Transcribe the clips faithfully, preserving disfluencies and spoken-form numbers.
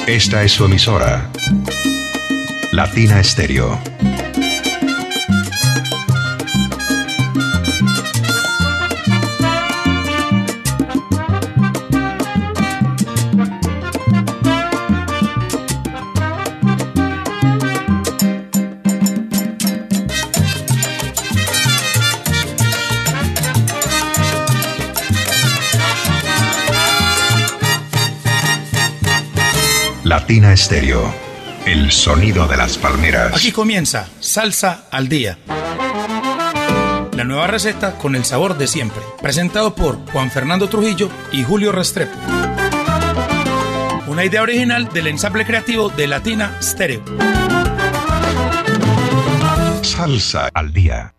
Esta es su emisora, Latina Estéreo. Latina Estéreo, el sonido de las palmeras. Aquí comienza Salsa al Día. La nueva receta con el sabor de siempre. Presentado por Juan Fernando Trujillo y Julio Restrepo. Una idea original del ensamble creativo de Latina Estéreo. Salsa al Día.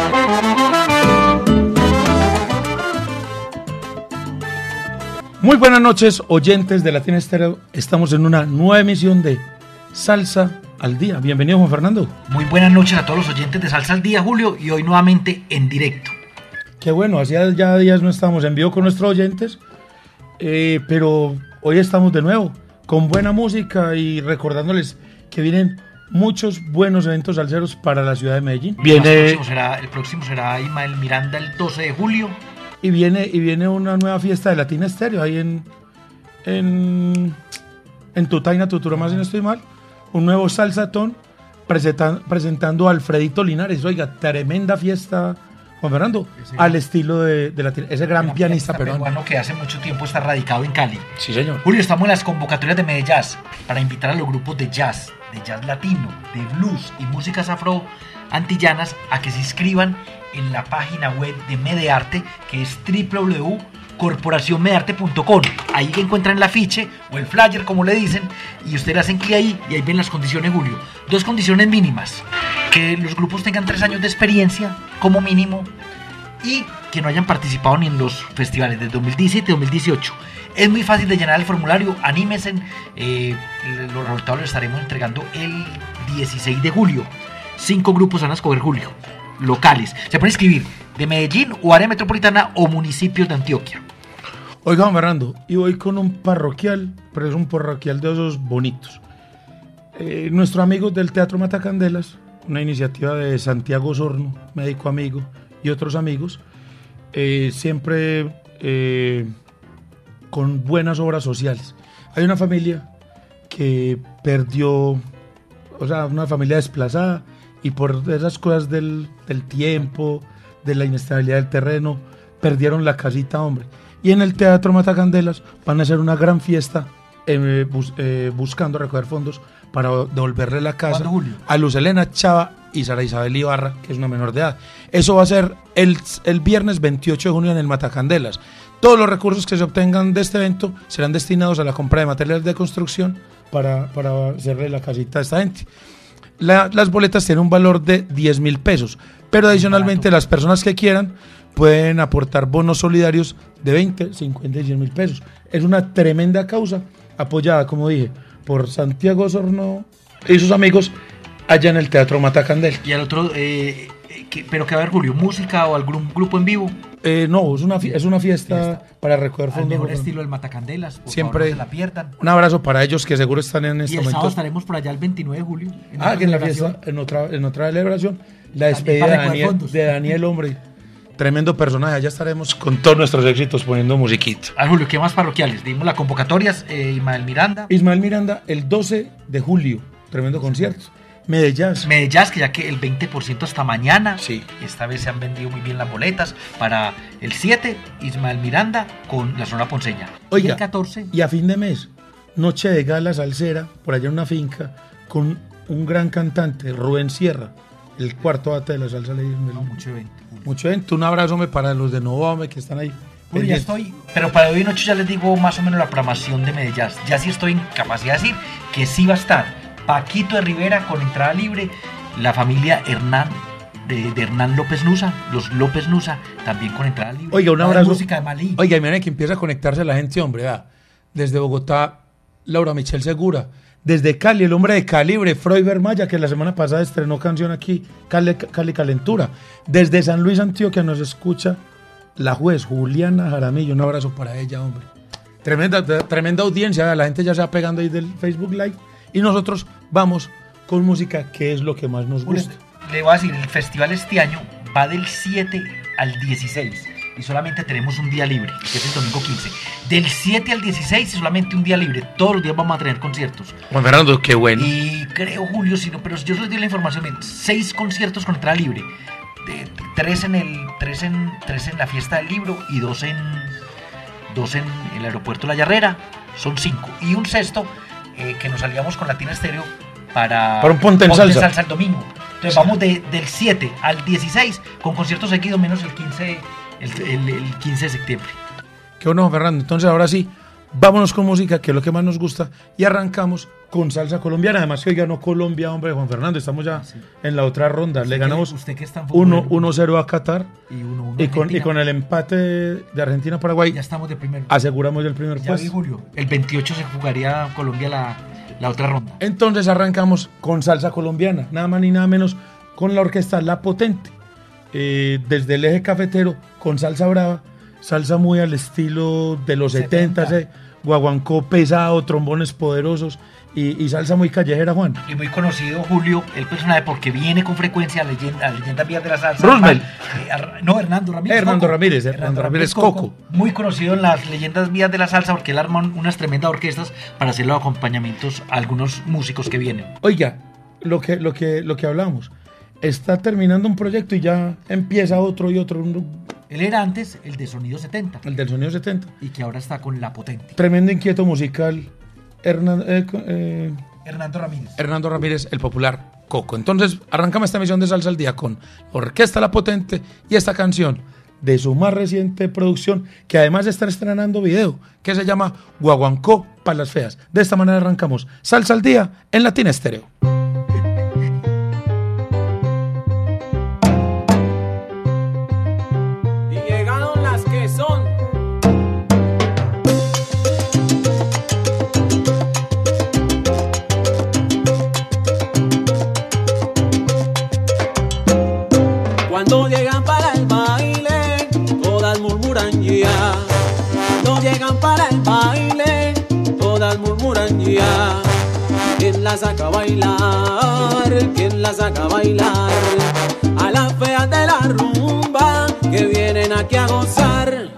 Muy buenas noches, oyentes de Latina Estéreo. Estamos en una nueva emisión de Salsa al Día. Bienvenido, Juan Fernando. Muy buenas noches a todos los oyentes de Salsa al Día, Julio, y hoy nuevamente en directo. Qué bueno, hacía ya días no estábamos en vivo con nuestros oyentes, eh, pero hoy estamos de nuevo con buena música y recordándoles que vienen muchos buenos eventos salseros para la ciudad de Medellín. Viene... El, próximo será, el próximo será Ismael Miranda el doce de julio. Y viene, y viene una nueva fiesta de Latina Estéreo ahí en, en, en Tutaina, Tuturama, si no estoy mal. Un nuevo salsatón presenta, presentando a Alfredito Linares. Oiga, tremenda fiesta, Juan Fernando, ese al estilo de, de Latina, ese gran, gran pianista, pianista peruano que hace mucho tiempo está radicado en Cali. Sí, señor. Julio, estamos en las convocatorias de Medellín para invitar a los grupos de jazz, de jazz latino, de blues y músicas afro antillanas a que se inscriban en la página web de Medearte, que es doble u doble u doble u punto corporación medearte punto com. Ahí encuentran el afiche o el flyer, como le dicen, y ustedes hacen clic ahí y ahí ven las condiciones, Julio. Dos condiciones mínimas: que los grupos tengan tres años de experiencia como mínimo y que no hayan participado ni en los festivales de dos mil diecisiete y dos mil dieciocho. Es muy fácil de llenar el formulario, anímense, eh, los resultados los estaremos entregando el dieciséis de julio. Cinco grupos van a escoger, Julio, locales. Se pueden inscribir de Medellín o área metropolitana o municipios de Antioquia. Oiga, Juan Fernando, y voy con un parroquial, pero es un parroquial de esos bonitos. Eh, nuestros amigos del Teatro Matacandelas, una iniciativa de Santiago Osorno, médico amigo, y otros amigos, eh, siempre eh, con buenas obras sociales. Hay una familia que perdió, o sea, una familia desplazada, y por esas cosas del, del tiempo, de la inestabilidad del terreno, perdieron la casita, hombre. Y en el Teatro Matacandelas van a hacer una gran fiesta eh, bus, eh, buscando recoger fondos para devolverle la casa a Luz Elena Chava y Sara Isabel Ibarra, que es una menor de edad. Eso va a ser el, el viernes veintiocho de junio en el Matacandelas. Todos los recursos que se obtengan de este evento serán destinados a la compra de materiales de construcción para, para hacerle la casita a esta gente. La, las boletas tienen un valor de diez mil pesos, pero adicionalmente las personas que quieran pueden aportar bonos solidarios de veinte, cincuenta y cien mil pesos. Es una tremenda causa apoyada, como dije, por Santiago Osorno y sus amigos allá en el Teatro Matacandel. Y al otro, eh, que, pero que va a haber, Julio, música o algún grupo en vivo. Eh, no, es una, es una fiesta, fiesta para recoger fondos. Al mejor estilo del Matacandelas, por siempre favor, no se la pierdan. Un abrazo para ellos que seguro están en este y el momento. sábado estaremos por allá el veintinueve de julio. En ah, que en la fiesta, en otra, en otra celebración, la despedida de Daniel, de Daniel, hombre. Tremendo personaje, allá estaremos con todos nuestros éxitos poniendo musiquita. Ah, Julio, ¿qué más parroquiales? Dimos las convocatorias, eh, Ismael Miranda. Ismael Miranda, el doce de julio, tremendo concierto. Medellín. Medellín, que ya que el veinte por ciento hasta mañana. Sí. Esta vez se han vendido muy bien las boletas. Para el siete, Ismael Miranda con la zona ponceña. Oiga, y el catorce. Y a fin de mes, noche de gala salsera, por allá en una finca, con un gran cantante, Rubén Sierra, el cuarto bate de la salsa. No, mucho evento. Mucho evento. Un abrazo para los de Novame que están ahí. Uy, ya estoy. Pero para hoy noche ya les digo más o menos la programación de Medellín. Ya sí estoy en capacidad de decir que sí va a estar Paquito de Rivera con entrada libre, la familia Hernán de, de Hernán López Nusa, los López Nusa, también con entrada libre. Oiga, un abrazo. Música de Malí. Oiga, y miren que empieza a conectarse la gente, hombre. ¿verdad? Desde Bogotá, Laura Michelle Segura. Desde Cali, el hombre de Calibre, Froiber Maya, que la semana pasada estrenó canción aquí, Cali, Cali Calentura. Desde San Luis, Antioquia, nos escucha la juez Juliana Jaramillo. Un abrazo para ella, hombre. Tremenda, tremenda audiencia, la gente ya se va pegando ahí del Facebook Live y nosotros vamos con música que es lo que más nos gusta. Le voy a decir, el festival este año va del siete al dieciséis y solamente tenemos un día libre, que es el domingo quince. Del siete al dieciséis solamente un día libre, todos los días vamos a tener conciertos. Juan Fernando, qué bueno. Y creo, Julio, si no, pero yo les doy la información, seis conciertos con entrada libre, de, tres, en el, tres, en, tres en la fiesta del libro y dos en, dos en el aeropuerto La Yarrera, son cinco. Y un sexto eh, que nos salíamos con Latina Estéreo para, para un Ponte en Salsa. salsa el domingo. Entonces sí. Vamos de, del siete al dieciséis con conciertos seguidos menos el quince, el, el, el quince de septiembre. Qué bueno, Fernando. Entonces ahora sí, vámonos con música, que es lo que más nos gusta, y arrancamos con salsa colombiana. Además que hoy ganó Colombia, hombre, Juan Fernando. Estamos ya sí. en la otra ronda. Le ganamos uno cero a Qatar y, uno, uno y, con, y con el empate de Argentina-Paraguay ya estamos de primero. Aseguramos el primer ya puesto. Vi, Julio. El veintiocho se jugaría Colombia la, la otra ronda. Entonces arrancamos con salsa colombiana, nada más ni nada menos con la orquesta La Potente. Eh, desde el eje cafetero con salsa brava, salsa muy al estilo de los setenta, eh, guaguancó pesado, trombones poderosos y, y salsa muy callejera, Juan. Y muy conocido, Julio, el personaje, porque viene con frecuencia a leyenda, leyendas vías de la salsa. Roosevelt. Eh, no, Hernando Ramírez. Hernando Coco. Ramírez, Hernando, Hernando Ramírez Coco. Coco. Muy conocido en las leyendas vías de la salsa porque él arma unas tremendas orquestas para hacer los acompañamientos a algunos músicos que vienen. Oiga, lo que, lo que, lo que hablamos. Está terminando un proyecto y ya empieza otro y otro. Él era antes el de Sonido setenta. El del Sonido setenta. Y que ahora está con La Potente. Tremendo inquieto musical. Hernando, eh, eh, Hernando Ramírez. Hernando Ramírez, el popular Coco. Entonces, arrancamos esta emisión de Salsa al Día con Orquesta La Potente y esta canción de su más reciente producción, que además está estrenando video, que se llama Guaguancó para las feas. De esta manera arrancamos Salsa al Día en Latina Estéreo. Cuando llegan para el baile, todas murmuran ya. Cuando llegan para el baile, todas murmuran ya. ¿Quién la saca a bailar? ¿Quién la saca a bailar? A las feas de la rumba que vienen aquí a gozar.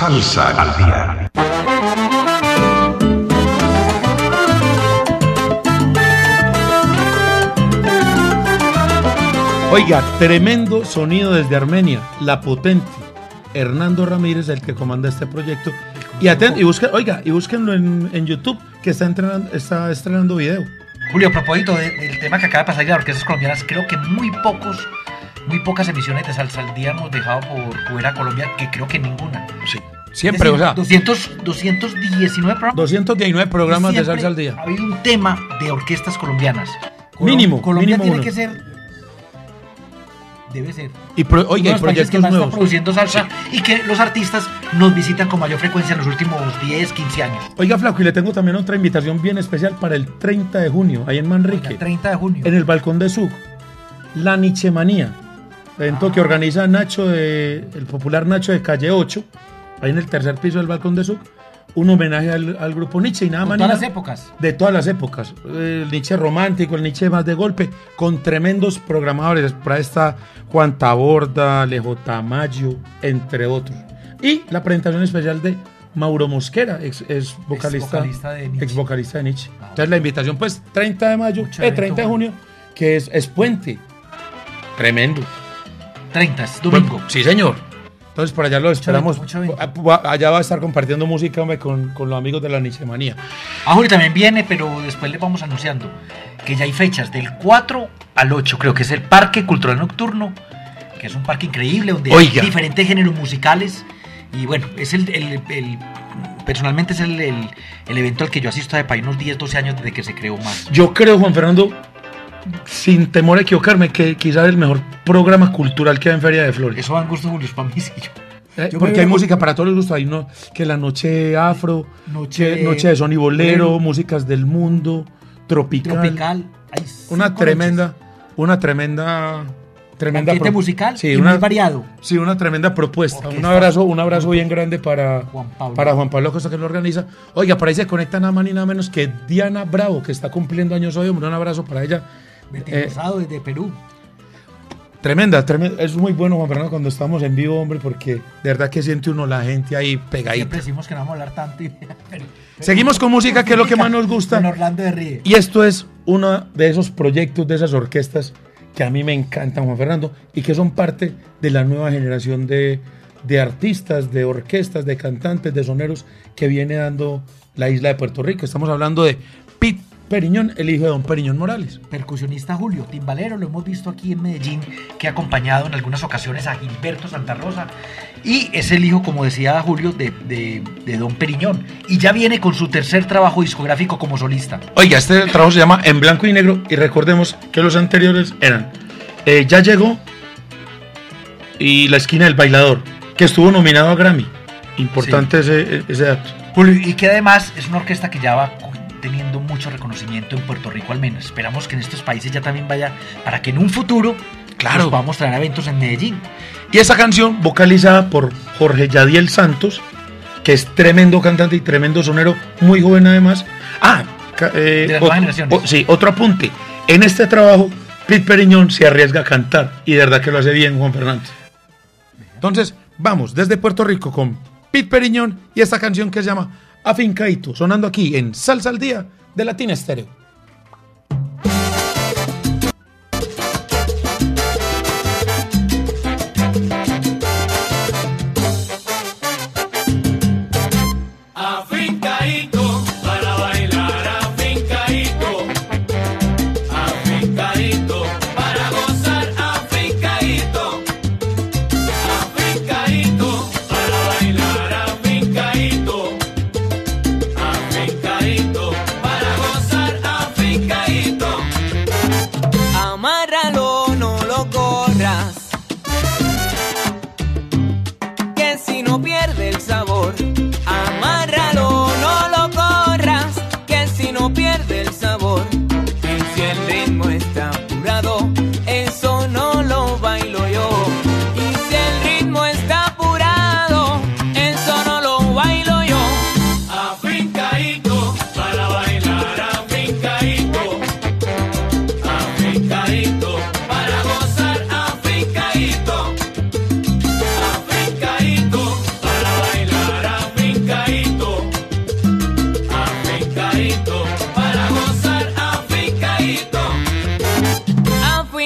Salsa al día. Oiga, tremendo sonido desde Armenia, La Potente. Hernando Ramírez, el que comanda este proyecto. Y, aten- y busquen, oiga, y búsquenlo en, en YouTube, que está, entrenando, está estrenando video. Julio, a propósito de- del tema que acaba de pasar de las orquestas colombianas, creo que muy pocos, muy pocas emisiones de Salsa al Día hemos dejado por fuera Colombia, que creo que ninguna. Sí. Siempre, Es o decir, sea, doscientos, doscientos diecinueve programas. doscientos diecinueve programas de Siempre Salsa al Día. Ha habido un tema de orquestas colombianas. Colom- Mínimo, Colombia mínimo tiene uno. que ser. Debe ser. Y pro- Uno oiga, de y los países que proyectos más está nuevos. produciendo salsa y que los artistas nos visitan con mayor frecuencia en los últimos diez, quince años. Oiga, Flaco, y le tengo también otra invitación bien especial para el treinta de junio, ahí en Manrique, Oiga, treinta de junio. en el balcón de Zug. La Nichemanía, evento que organiza Nacho, de, el popular Nacho de Calle ocho, ahí en el tercer piso del balcón de Zug. Un homenaje al, al grupo Nietzsche y nada Con más. todas ni las nada- épocas. De todas las épocas. El Nietzsche romántico, el Nietzsche más de golpe, con tremendos programadores. Por ahí está Juan Taborda, Alejo Tamayo, entre otros. Y la presentación especial de Mauro Mosquera, ex, ex vocalista, vocalista de Nietzsche. ex vocalista de Nietzsche. Ah, Entonces la invitación, pues, treinta de mayo, Mucho eh, evento, treinta de bueno. junio, que es, es puente. Tremendo. treinta, es domingo. Bueno, sí, señor. Entonces, por allá lo esperamos. mucho evento. A- Allá va a estar compartiendo música, hombre, con, con los amigos de la Nichemanía. Ah, Julio también viene, pero después le vamos anunciando que ya hay fechas del cuatro al ocho, creo que es el Parque Cultural Nocturno, que es un parque increíble donde Oiga. hay diferentes géneros musicales. Y bueno, es el, el- el- personalmente es el, el- el evento al que yo asisto de para unos diez, doce años desde que se creó más. Yo creo, Juan Fernando, sin temor a equivocarme, que quizás el mejor programa cultural que hay en Feria de Flores. Eso va en gusto, Julio, es para mí, sí, yo. Eh, yo porque me hay veo- música para todos los gustos. Hay no, que la noche afro, Noche- que- noche de son y bolero, bolero. músicas del mundo, tropical. Tropical. Hay Una cinco tremenda, noches. una tremenda, tremenda Ambiente pro- musical sí, y una, muy variado. sí, una tremenda propuesta. Orquesta. Un abrazo, un abrazo bien grande para Juan Pablo. para Juan Pablo Costa, que lo organiza. Oiga, por ahí se conecta nada más ni nada menos que Diana Bravo, que está cumpliendo años hoy. Hombre, un abrazo para ella. Betty Eh, Rosado desde Perú. Tremenda, tremenda, es muy bueno, Juan Fernando, cuando estamos en vivo, hombre, porque de verdad que siente uno la gente ahí Siempre pegadita. decimos que no vamos a hablar tanto. y- pero- Seguimos con música, que es lo que más nos gusta. Don Orlando de Ríe. Y esto es uno de esos proyectos, de esas orquestas que a mí me encantan, Juan Fernando, y que son parte de la nueva generación de, de artistas, de orquestas, de cantantes, de soneros que viene dando la isla de Puerto Rico. Estamos hablando de Pete Periñón, el hijo de don Periñón Morales. Percusionista Julio, timbalero, lo hemos visto aquí en Medellín, que ha acompañado en algunas ocasiones a Gilberto Santa Rosa. Y es el hijo, como decía Julio, de, de, de don Periñón. Y ya viene con su tercer trabajo discográfico como solista. Oiga, este trabajo se llama En Blanco y Negro, y recordemos que los anteriores eran eh, Ya Llegó y La Esquina del Bailador, que estuvo nominado a Grammy. Importante ese, ese dato. Julio, y que además es una orquesta que ya va teniendo mucho reconocimiento en Puerto Rico al menos. Esperamos que en estos países ya también vaya, para que en un futuro Claro. nos podamos traer a eventos en Medellín. Y esa canción, vocalizada por Jorge Yadiel Santos, que es tremendo cantante y tremendo sonero, muy joven además. Ah, ca- eh, De las ot- nuevas generaciones. o- sí, otro apunte. En este trabajo, Pete Periñón se arriesga a cantar, y de verdad que lo hace bien, Juan Fernández. Entonces, vamos desde Puerto Rico con Pete Periñón y esta canción que se llama Afincadito, sonando aquí en Salsa al Día de Latina Estéreo. Afincadito para bailar, afincadito, afincadito para gozar, afincadito, afincadito para bailar, afincadito, afincadito para gozar, afincadito. Amárralo, no lo corras, que si no pierde el sabor. Amárralo, no lo corras, que si no pierde el sabor. Y si el ritmo está apurado, eso no lo bailo yo. Y si el ritmo está apurado, eso no lo bailo yo. Afincadito para bailar, afincadito, afincadito para gozar, afincadito, afincadito para bailar,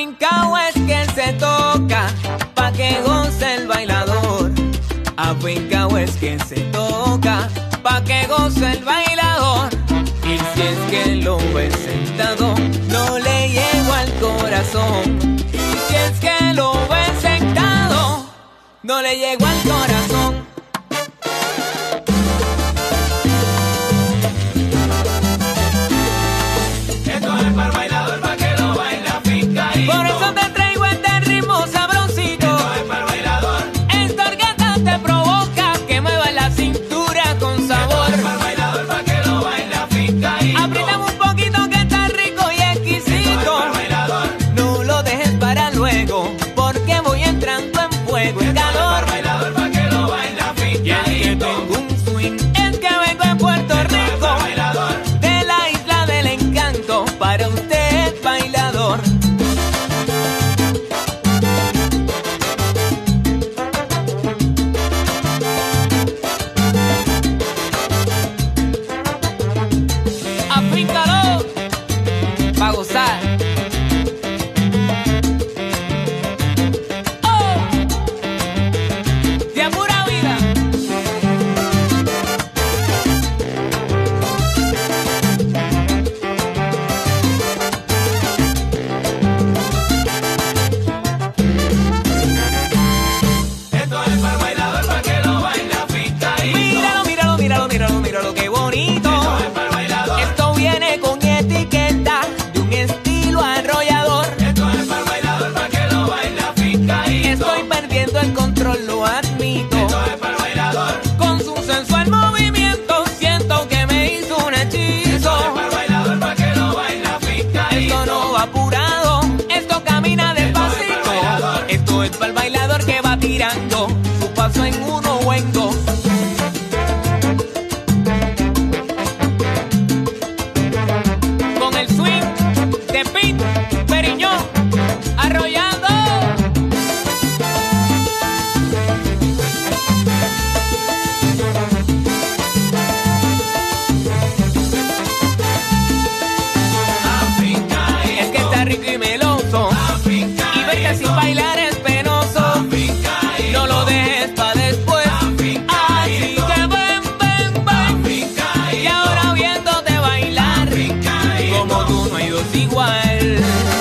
Afincao es que se toca pa' que goce el bailador. Afincao es que se toca pa' que goce el bailador. Y si es que lo ves sentado, no le llego al corazón. Y si es que lo ves sentado, no le llego al corazón. Esto es para el bailador, pa' que lo baila afincadito. Por eso te traigo este ritmo sabrosito. Esto es para el bailador. Esta orquesta te provoca que mueva la cintura con sabor. Esto es para el bailador, pa' que lo baila afincadito. Apriétame un poquito que está rico y exquisito. Para el bailador. No lo dejes para luego, porque voy entrando en fuego y calor. Para el bailador, pa' que lo baila Y es que afincadito. tengo un swing, es que vengo en Puerto Rico, Bailador. de la isla del encanto, para usted bailador. Afíncalo pa' gozar. Oh, de pura vida. Esto es para el bailador, pa' que lo baila afincadito. Míralo, míralo, míralo, míralo, míralo, qué bonito. Esto es para el bailador. Esto viene con etiqueta de un estilo arrollador. Esto es para el bailador, pa' que lo baila afincadito. Estoy perdiendo el control, lo admito. Esto es para el bailador. Con su sensual movimiento siento que me hizo un hechizo. Esto es para el bailador, pa' que lo baila afincadito. Esto no va apurado, esto camina despacito. Esto es para el bailador que va tirando su paso en uno o en dos. Con el swing de Pete Periñón arrollando. Afincadito. Es que está rico y meloso, y verte sin bailar es penoso. No lo dejes pa' después. Así que ven, ven, ven. Y ahora viéndote bailar, como tú no hay dos igual.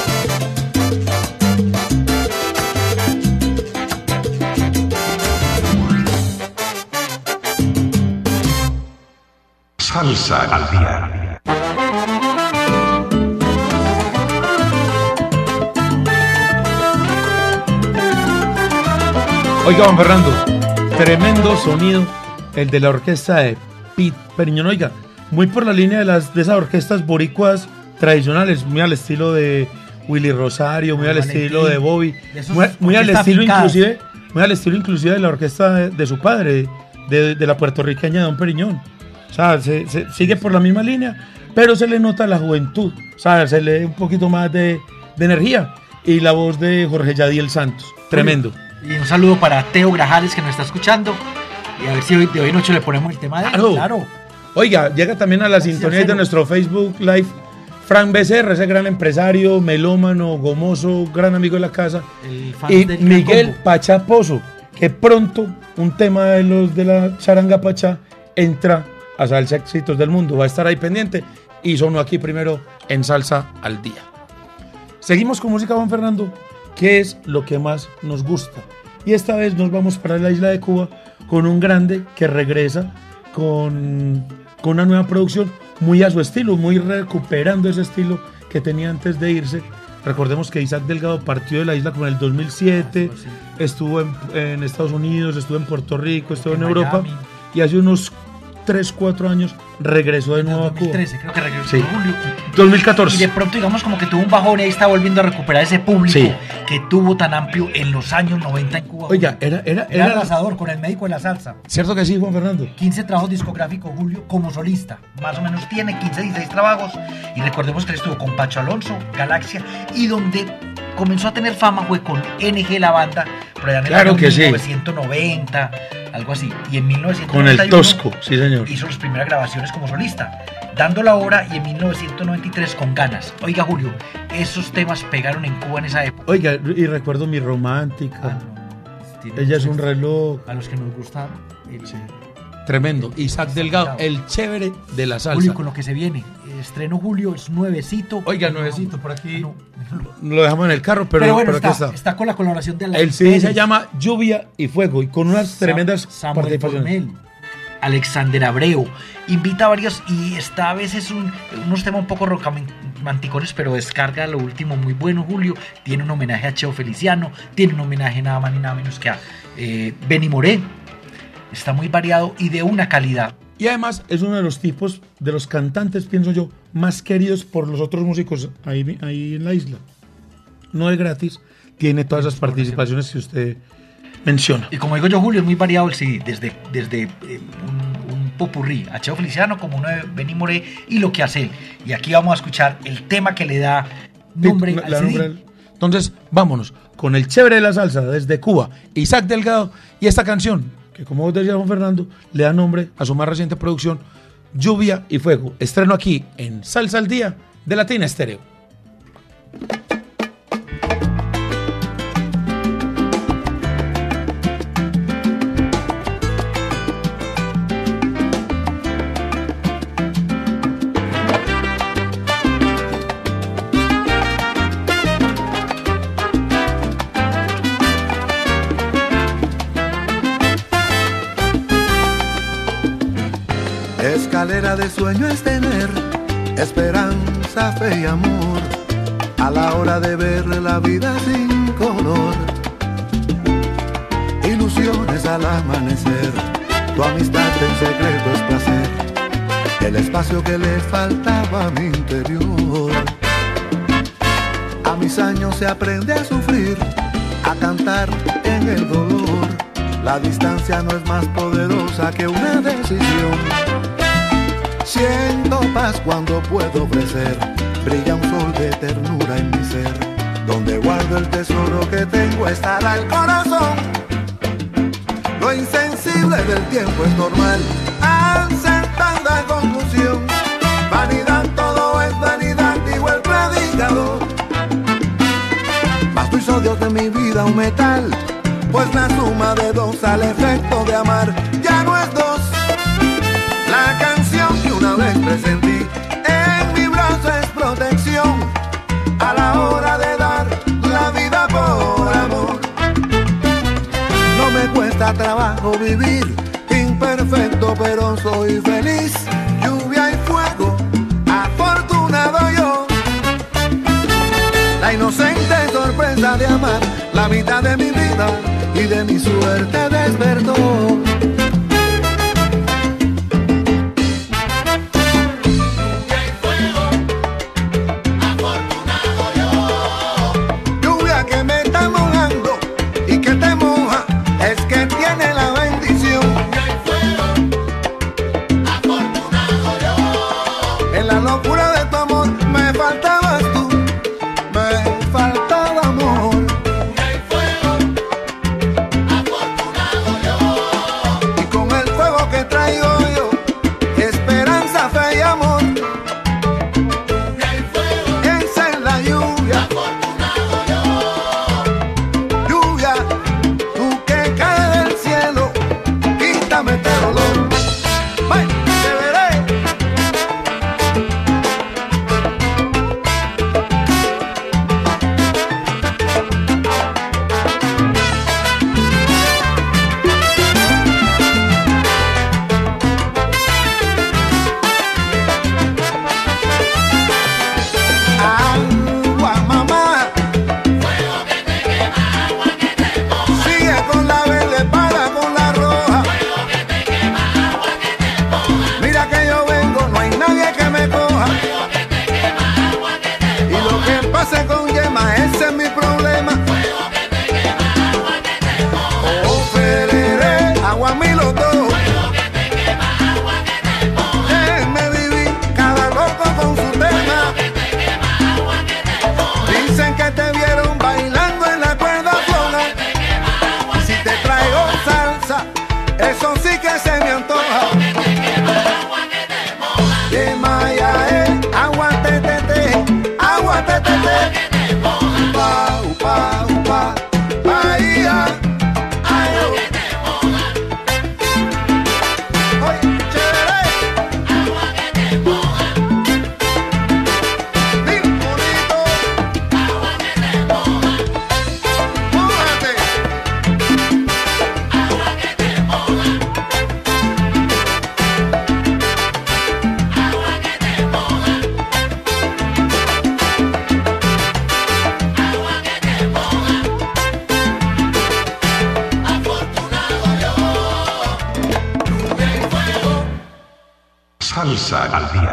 Salsa al día. Oiga, Juan Fernando, tremendo sonido el de la orquesta de Pete Periñón. Oiga, muy por la línea de las de esas orquestas boricuas tradicionales, muy al estilo de Willy Rosario, muy al Valentín, estilo de Bobby, de esos muy, muy al orquestas estilo fincadas. inclusive, muy al estilo inclusive de la orquesta de, de su padre, de, de la puertorriqueña Don Periñón. O sea, se, se sigue por la misma línea, pero se le nota la juventud, o sea, se le un poquito más de, de energía. Y la voz de Jorge Yadiel Santos, tremendo. Y un saludo para Teo Grajales que nos está escuchando. Y a ver si hoy, de hoy noche le ponemos el tema de él. Claro. Claro. Oiga, llega también a la Gracias, sintonía de Cero. nuestro Facebook Live Frank Becerra, ese gran empresario, melómano, gomoso, gran amigo de la casa. El fan Y del Miguel Gran Combo. Pachá Pozo, que pronto un tema de los de la charanga Pachá entra a Salsa Éxitos del Mundo. Va a estar ahí pendiente y sonó aquí primero en Salsa al Día. Seguimos con música, Juan Fernando, que es lo que más nos gusta. Y esta vez nos vamos para la isla de Cuba con un grande que regresa con, con una nueva producción muy a su estilo, muy recuperando ese estilo que tenía antes de irse. Recordemos que Isaac Delgado partió de la isla como en el dos mil siete, Sí. estuvo en, en Estados Unidos, estuvo en Puerto Rico, estuvo en, En Europa, Miami. y hace unos tres, cuatro años regresó de nuevo a dos mil Cuba. trece, creo que regresó Sí. en julio. dos mil catorce. Y de pronto digamos como que tuvo un bajón y ahí está volviendo a recuperar ese público Sí. que tuvo tan amplio en los años noventa en Cuba. Oiga, era, era, era era, arrasador con el médico de la salsa. ¿cierto que sí, Juan Fernando? quince trabajos discográficos, Julio, como solista. Más o menos tiene quince, dieciséis trabajos. Y recordemos que él estuvo con Pacho Alonso, Galaxia, y donde comenzó a tener fama fue con N G La Banda, por allá en el Claro año que sí. mil novecientos noventa, algo así. Y en mil novecientos Con noventa y el uno Tosco, sí señor. hizo las primeras grabaciones como solista, Dando la Hora, y en mil novecientos noventa y tres Con Ganas. Oiga, Julio, esos temas pegaron en Cuba en esa época. Oiga, y recuerdo Mi Romántica. Ah, no. Tiene Ella es un mucho- reloj. A los que nos gusta el, Tremendo. Isaac Delgado, el chévere de la salsa. Julio, con lo que se viene. Estreno Julio, es nuevecito. Oiga, nuevecito, por aquí. No, no. Lo dejamos en el carro, pero, Pero, bueno, pero está, aquí está. está con la colaboración de Alain El C D se Pérez, llama Lluvia y Fuego y con unas Sa- tremendas Samuel participaciones. Formel, Alexander Abreu. Invita a varios y está a veces un- unos temas un poco romanticones, pero descarga lo último muy bueno, Julio. Tiene un homenaje a Cheo Feliciano, tiene un homenaje nada más ni nada menos que a eh, Benny Moré. Está muy variado y de una calidad. Y además es uno de los tipos, de los cantantes, pienso yo, más queridos por los otros músicos ahí, ahí en la isla. No es gratis, tiene todas esas participaciones que usted menciona. Y como digo yo, Julio, es muy variado el C D, desde, desde eh, un, un popurrí a Cheo Feliciano como uno de Benny Moré y lo que hace él. Y aquí vamos a escuchar el tema que le da nombre La- al la C D. nombre al- Entonces, vámonos con el chévere de la salsa desde Cuba, Isaac Delgado, y esta canción, que como vos decías, Juan Fernando, le da nombre a su más reciente producción, Lluvia y Fuego. Estreno aquí en Salsa al Día de Latina Estéreo. Escalera de sueño es tener esperanza, fe y amor a la hora de ver la vida sin color. Ilusiones al amanecer, tu amistad en secreto es placer, el espacio que le faltaba a mi interior. A mis años se aprende a sufrir, a cantar en el dolor. La distancia no es más poderosa que una decisión. Siento paz cuando puedo ofrecer, brilla un sol de ternura en mi ser. Donde guardo el tesoro que tengo estará el corazón. Lo insensible del tiempo es normal, hacen tanta confusión. Vanidad, todo es vanidad, digo el predicador. Mas tú sos Dios de mi vida, un metal, pues la suma de dos al efecto de amar ya no es dos. La canción que una vez presentí en mi brazo es protección a la hora de dar la vida por amor. No me cuesta trabajo vivir, imperfecto pero soy feliz. Lluvia y fuego, afortunado yo. La inocente sorpresa de amar, la mitad de mi vida y de mi suerte despertó. Y con Salsa al día.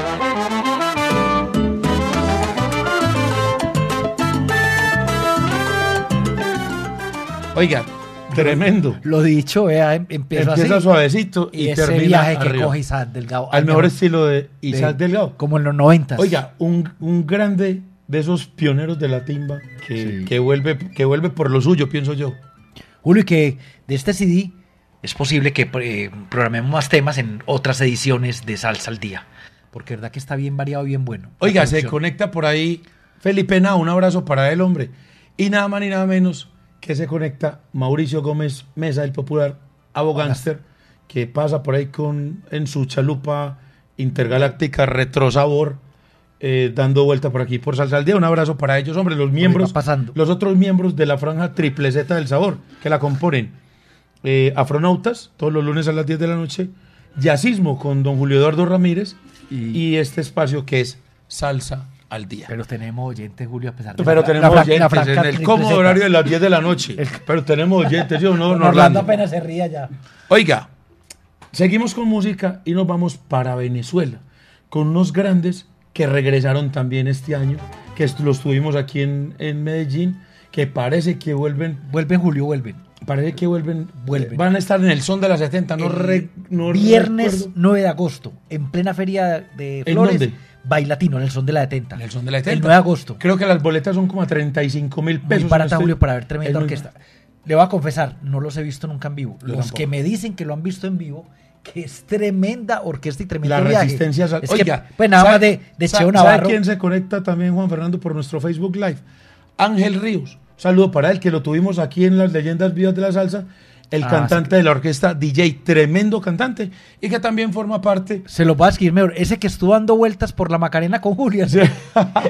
Oiga, tremendo. Lo dicho, vea, em- empieza, Empieza así. suavecito y, Y ese termina viaje que arriba. coge Isaac Delgado. Al mejor menos estilo de Isaac de- Delgado. Como en los noventas. Oiga, un, un grande de esos pioneros de la timba que, Sí. que, vuelve, que vuelve por lo suyo, pienso yo. Julio, y que de este C D es posible que eh, programemos más temas en otras ediciones de Salsa al Día. Porque verdad que está bien variado y bien bueno. La Oiga, se producción. conecta por ahí Felipe Nao, un abrazo para él, hombre. Y nada más ni nada menos que se conecta Mauricio Gómez Mesa, el popular abogánster, que pasa por ahí con en su chalupa intergaláctica Retrosabor, eh, dando vuelta por aquí por Salsa al Día. Un abrazo para ellos, hombre, los miembros, va pasando. los otros miembros de la franja Triple Z del Sabor, que la componen. Eh, Afronautas, todos los lunes a las diez de la noche. Yacismo con don Julio Eduardo Ramírez. Y- Y, este espacio que es Salsa al Día. Pero tenemos oyentes, Julio, a pesar de Pero la- tenemos la fra- oyentes la franca en el triple cómodo Z. horario de las diez de la noche. Pero tenemos oyentes, yo no, Don no Orlando Orlando. apenas se ría ya. Oiga, seguimos con música y nos vamos para Venezuela con unos grandes que regresaron también este año, que est- los tuvimos aquí en, en Medellín, que parece que vuelven, Vuelven, Julio, vuelven. parece que vuelven, Vuelven. van a estar en el son de las setenta, no, El re- no Viernes recuerdo. nueve de agosto, en plena feria de ¿En Flores, dónde? Bailatino, en el son de la setenta. En el son de la El setenta. nueve de agosto. Creo que las boletas son como a treinta y cinco mil pesos. Muy barata, no estoy- Julio, para ver es tremenda muy orquesta. barata. Le voy a confesar, no los he visto nunca en vivo. Yo Los tampoco. que me dicen que lo han visto en vivo, que es tremenda orquesta y tremendo La viaje. resistencia sal- Es que, Oiga, pues nada ¿sabe- más de, de sa- Cheo ¿sabe Navarro. quién se conecta también, Juan Fernando, por nuestro Facebook Live? Ángel Ríos. Saludo para él, que lo tuvimos aquí en las Leyendas Vivas de la Salsa. El Ah, cantante de la orquesta, D J, tremendo cantante, y que también forma parte. Se los voy a escribir mejor. Ese que estuvo dando vueltas por la Macarena con Julio. Ese- ese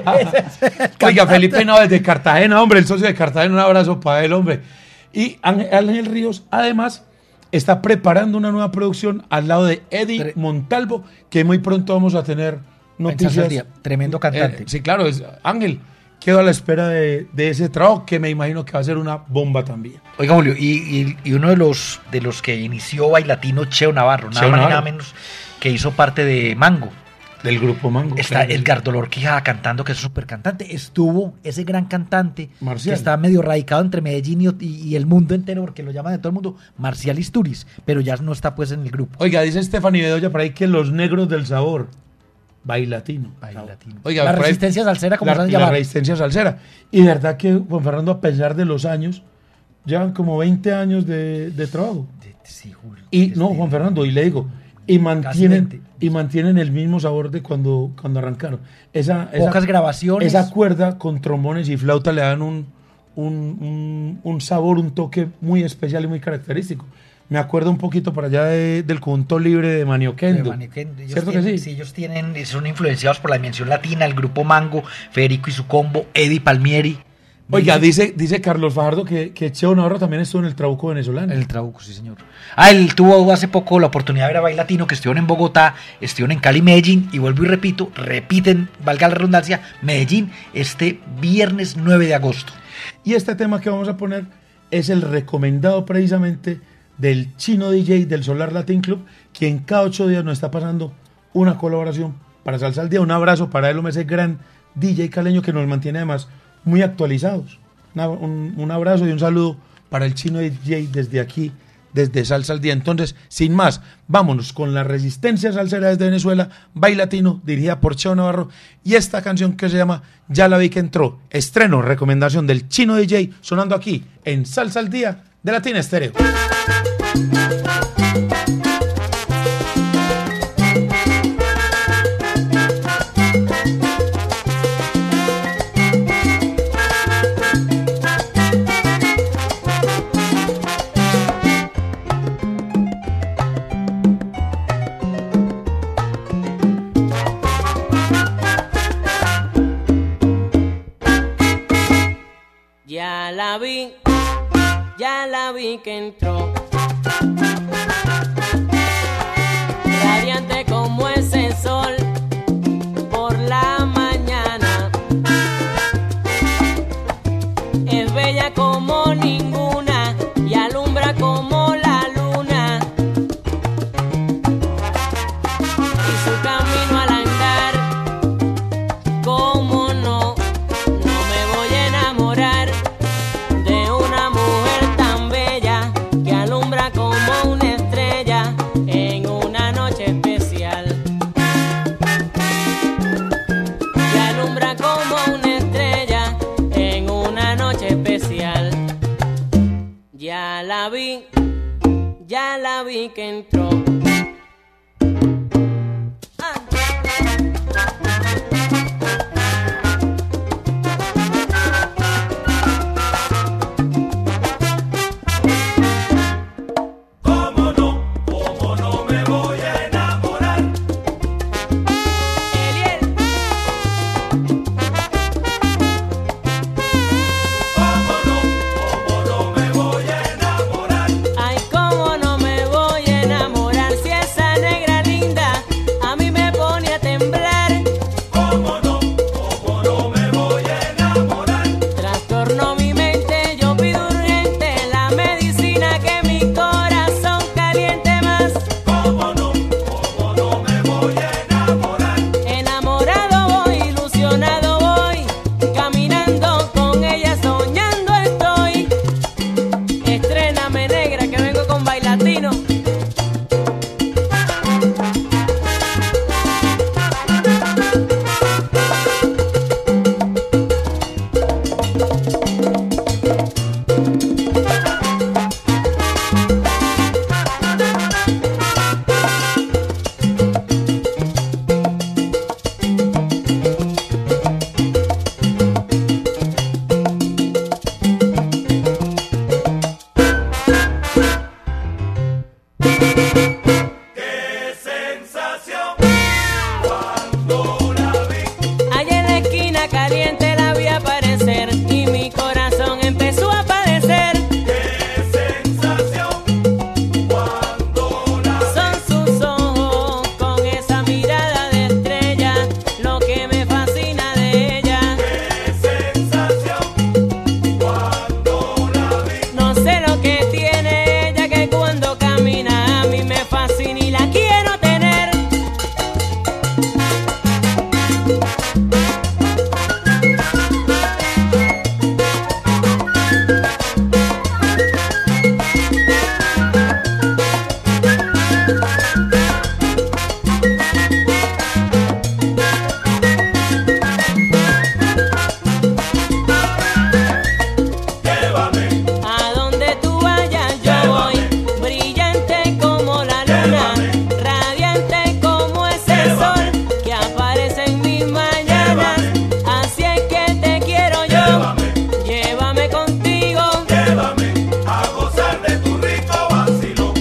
es el Oiga, cantante. Felipe Nao desde Cartagena, hombre, el socio de Cartagena, un abrazo para él, hombre. Y Ángel Ángel Ríos, además, está preparando una nueva producción al lado de Eddie Tre- Montalvo, que muy pronto vamos a tener En noticias. Salsa al Día. Tremendo cantante. Eh, sí, claro, es, Ángel, quedo a la espera de, de ese trabajo que me imagino que va a ser una bomba también. Oiga, Julio, y, y- y uno de los de los que inició Bailatino, Cheo Navarro, nada Cheo más ni Navarro. nada menos, que hizo parte de Mango. Del grupo Mango. Está claro. Edgar Dolor Quijada cantando, que es súper cantante. Estuvo ese gran cantante Marcial. que está medio radicado entre Medellín y, y el mundo entero, porque lo llaman de todo el mundo, Marcial Isturiz, pero ya no está pues en el grupo. Oiga, dice Stephanie Bedoya por ahí que los negros del sabor, bailatino. Bailatino. Oiga, La por ahí- resistencia salsera, como la, se han la llamado. resistencia salsera. Y de verdad que Juan Fernando, a pesar de los años, llevan como veinte años de, de trabajo. Sí, Julio. Y Este- no, Juan Fernando, y le digo, y mantienen, veinte. y mantienen el mismo sabor de cuando, cuando arrancaron. Esa, esa- Pocas grabaciones. Esa cuerda con trombones y flauta le dan un, un, un- un sabor, un toque muy especial y muy característico. Me acuerdo un poquito por allá de- del conjunto libre de Manioquendo. de Maniquén. Ellos ¿Cierto tienen- que sí? Ellos tienen, son influenciados por la dimensión latina, el grupo Mango, Federico y su combo, Eddie Palmieri. Oiga, Dice- dice, dice Carlos Fajardo que, que Cheo Navarro también estuvo en el Trabuco venezolano. El Trabuco, sí, señor. Ah, él tuvo hace poco la oportunidad de ver a Bailatino, que estuvieron en Bogotá, estuvieron en Cali, Medellín, y vuelvo y repito, repiten, valga la redundancia, Medellín, este viernes nueve de agosto. Y este tema que vamos a poner es el recomendado precisamente del Chino D J del Solar Latin Club, quien cada ocho días nos está pasando una colaboración para Salsa al Día. Un abrazo para él, hombre, ese gran D J caleño que nos mantiene además muy actualizados. Una- un, un abrazo y un saludo para el Chino D J desde aquí, desde Salsa al Día. Entonces, sin más, vámonos con la resistencia salsera desde Venezuela, Bailatino, dirigida por Cheo Navarro, y esta canción que se llama Ya la vi que entró, estreno, recomendación del Chino D J, sonando aquí en Salsa al Día de Latina Estéreo. Ya la vi, ya la vi que entró, radiante como ese sol por la mañana, es bella como ninguna y alumbra como la luna, y su especial. Ya la vi, ya la vi que entró. ¿Cómo no? ¿Cómo no me voy a enamorar? Eliel, ¿Cómo no? ¿Cómo no me voy a enamorar? ay, cómo no me voy a enamorar si esa negra linda a mí me pone a temblar. ¿Cómo no? ¿Cómo no me voy a enamorar? Trastornó mi mente, yo pido urgente la medicina que mi corazón caliente más. ¿Cómo no? ¿Cómo no me voy a enamorar? Enamorado voy, ilusionado voy, caminando con ella soñando estoy. Estréname negra que vengo con bailatino. ¡Qué sensación! Cuando la vi, Allá en la esquina caliente la vi aparecer y mi corazón empezó a padecer. ¡qué sensación! Cuando la Son sus ojos con esa mirada de estrella lo que me fascina de ella. ¡qué sensación! Cuando la vi, No sé lo que tiene ella que cuando camina a mí me fascina y la quiero tener. llévame, A donde tú vayas yo voy, brillante como la luna, radiante como ese sol que aparece en mis mañanas. Así es que te quiero yo, llévame, llévame contigo. llévame a gozar de tu rico vacilón.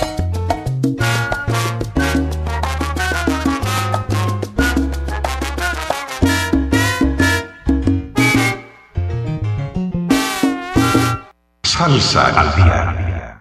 Salsa al día.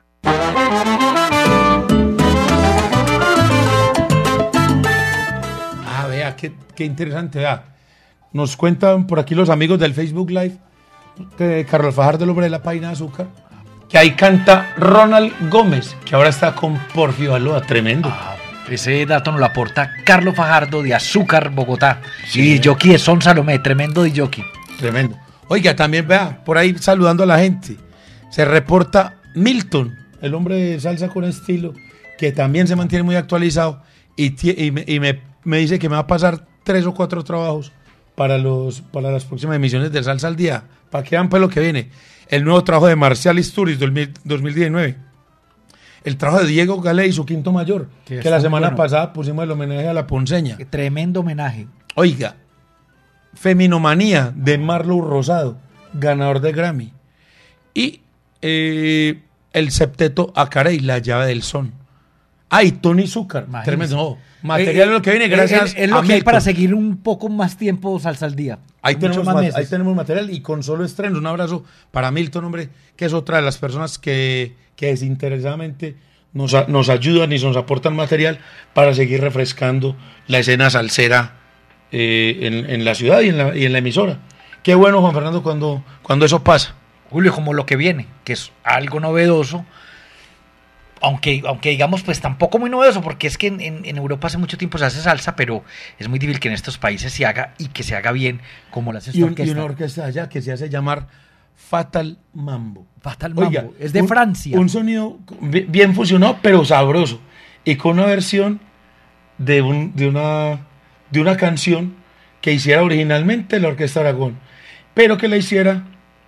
Ah, vea, qué, qué interesante, vea. Nos cuentan por aquí los amigos del Facebook Live que Carlos Fajardo, el hombre de la página de azúcar, que ahí canta Ronald Gómez, que ahora está con Porfio Aloa, tremendo. Ese dato nos lo aporta Carlos Fajardo de Azúcar, Bogotá. Y jockey de Son Salomé, tremendo de jockey. Tremendo. Oiga, también vea, por ahí saludando a la gente, se reporta Milton, el hombre de salsa con estilo, que también se mantiene muy actualizado y, tie- y, me, y me- me dice que me va a pasar tres o cuatro trabajos para, los, para las próximas emisiones de Salsa al Día, para que vean pues lo que viene. El nuevo trabajo de Marcial Isturiz dos mil diecinueve. El trabajo de Diego Galé y su quinto mayor, Que que la está muy semana bueno. pasada pusimos el homenaje a la ponceña. Tremendo homenaje. Oiga, Feminomanía de Marlowe Rosado, ganador de Grammy. Y eh, el septeto Acarey, la llave del son. Ah, y Tony Zúcar. Imagínese. Tremendo. No, material Eh, lo que viene eh, gracias es, es lo a que hay Milton. para seguir un poco más tiempo Salsa al Día. Ahí Mucho tenemos, más ma- meses. ahí tenemos material y con solo estrenos. Un abrazo para Milton, hombre, que es otra de las personas que, que desinteresadamente nos, a- nos ayudan y nos aportan material para seguir refrescando la escena salsera eh, en, en la ciudad y en la, y en la emisora. Qué bueno, Juan Fernando, cuando, cuando eso pasa. Julio, como lo que viene, que es algo novedoso, aunque, aunque digamos, pues tampoco muy novedoso, porque es que en, en- en Europa hace mucho tiempo se hace salsa, pero es muy difícil que en estos países se haga y que se haga bien como la hace esta Y, un- y orquesta. una orquesta allá que se hace llamar Fatal Mambo. Fatal Mambo, Oiga, es de un- Francia. Un sonido bi- bien fusionado, pero sabroso. Y con una versión de, un, de, una, de una canción que hiciera originalmente la Orquesta Aragón, pero que la hiciera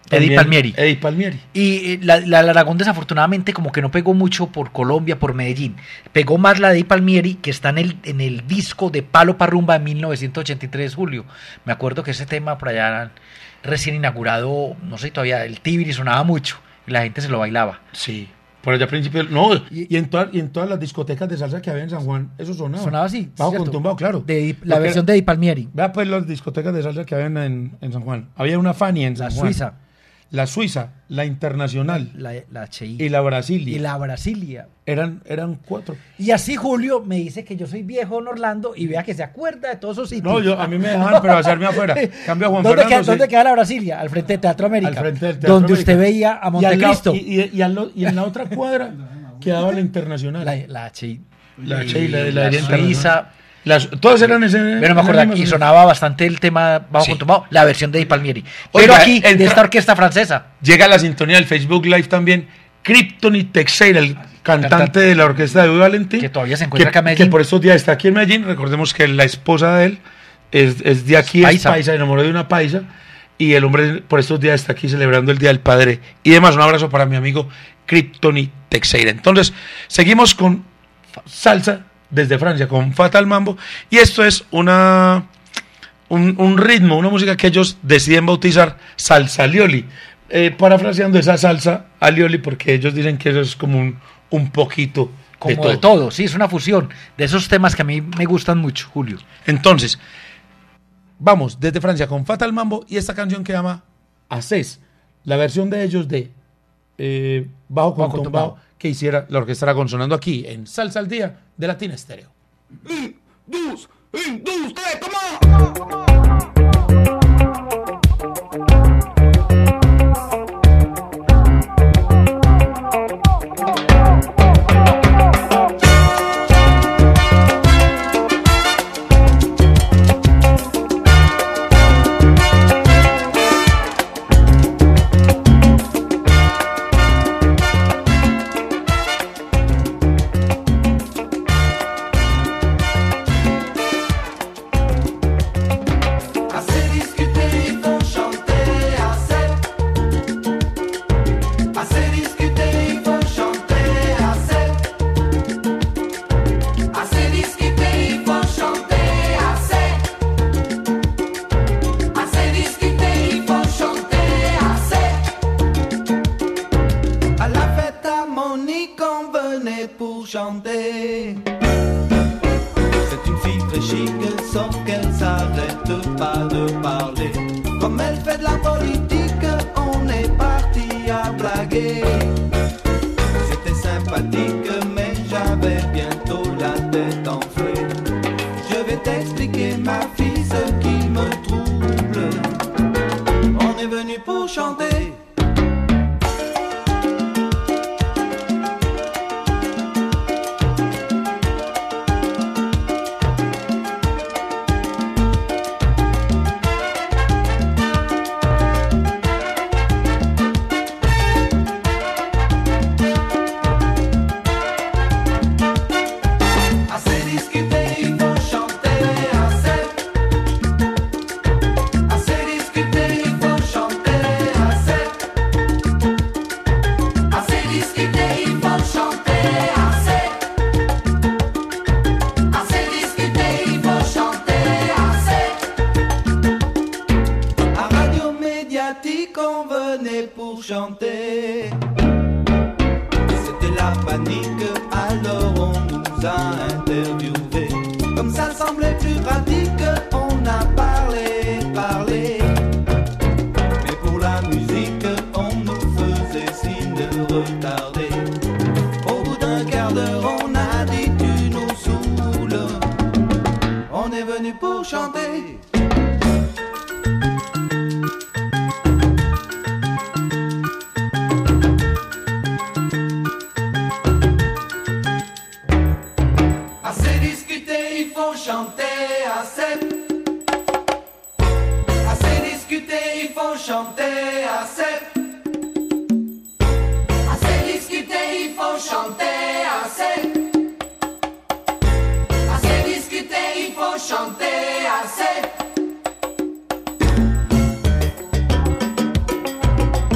Eddie También Palmieri. Eddie Palmieri. Y eh, la, la, la Aragón desafortunadamente como que no pegó mucho por Colombia, por Medellín. Pegó más la de Eddie Palmieri, que está en el, en el disco de Palo pa' Rumba de mil novecientos ochenta y tres, Julio. Me acuerdo que ese tema por allá recién inaugurado, no sé todavía, el Tibiri sonaba mucho y la gente se lo bailaba. Sí. Por allá a principios, no, y, y, en toda, y en todas las discotecas de salsa que había en San Juan, eso sonaba. Sonaba así, Bajo ¿cierto? con tumbado, claro. De, la Porque versión de Eddie Palmieri. Vea pues las discotecas de salsa que había en, en San Juan. Había una Fanny en San La Juan. Suiza. La Suiza, la Internacional La, la H I. y la Brasilia. Y la Brasilia. Eran, eran cuatro. Y así Julio me dice que yo soy viejo en Orlando y vea que se acuerda de todos esos sitios. No, yo, a mí me dejaban, pero hacerme afuera. Cambio a Juan ¿Dónde, Fernando. queda, sí. ¿Dónde queda la Brasilia? Al frente de Teatro América. Al frente del Teatro donde América. usted veía a Y al lado- Montecristo. Y, y, y, al lo- y en la otra cuadra quedaba la Internacional. La, la H I. La H I, la de la la, Suiza. Las, todas eran ese. Pero me acuerdo, y sonaba bastante el tema bajo Sí. contumbado, la versión de Eddie Palmieri. Oiga, Pero aquí, el- de esta orquesta francesa. Llega la sintonía del Facebook Live también. Kryptonite Teixeira, el cantante, Cantante. de la orquesta de Eddie Valentín. Que todavía se encuentra que, acá en Medellín. Que por estos días está aquí en Medellín. Recordemos que la esposa de él es, es de aquí, es Paisa. paisa, enamoró de una paisa. Y el hombre por estos días está aquí celebrando el Día del Padre. Y además, un abrazo para mi amigo Kryptonite Teixeira. Entonces, seguimos con salsa desde Francia, con Fatal Mambo. Y esto es una, un, un ritmo, una música que ellos deciden bautizar salsa lioli. Eh, parafraseando esa salsa alioli, porque ellos dicen que eso es como un, un poquito Como de todo. de todo, sí, es una fusión de esos temas que a mí me gustan mucho, Julio. Entonces, vamos desde Francia con Fatal Mambo y esta canción que llama Haces, la versión de ellos de eh, Bajo con Bajo con Tumbao, Tumbao. que hiciera la orquesta Aragón sonando aquí en Salsa al Día de Latina Estéreo. Un, dos, un, dos, tres, come on! Assez discuter, il faut chanter, assez. Assez discuter, il faut chanter, assez. Assez discuter, il faut chanter, assez. Assez discuter, il faut chanter, assez. À la fête harmonique, on venait pour chanter. C'est une fille très chic, sauf qu'elle s'arrête pas de parler. Comme elle fait de la politique, on est parti à blaguer. C'était sympathique, mais j'avais bientôt la tête enflée. Je vais t'expliquer, ma fille, ce qui me trouble. On est venu pour chanter. Assez discuter, il faut chanter, assez. Assez discuter, il faut chanter, assez. Assez discuter, il faut chanter, assez. Assez discuter, il faut chanter, assez. À Radio Médiatique, on venait pour chanter. C'était la panique, alors on nous a interviewés. Comme ça semblait plus pratique, on a parlé, parlé. Mais pour la musique, on nous faisait signe de retarder. Au bout d'un quart d'heure, on a dit tu nous saoules. On est venu pour chanter. Assez discuter, il faut chanter, assez. Assez discuter, il faut chanter, assez. Assez discuter, il faut chanter, assez. Assez discuter, il faut chanter, assez.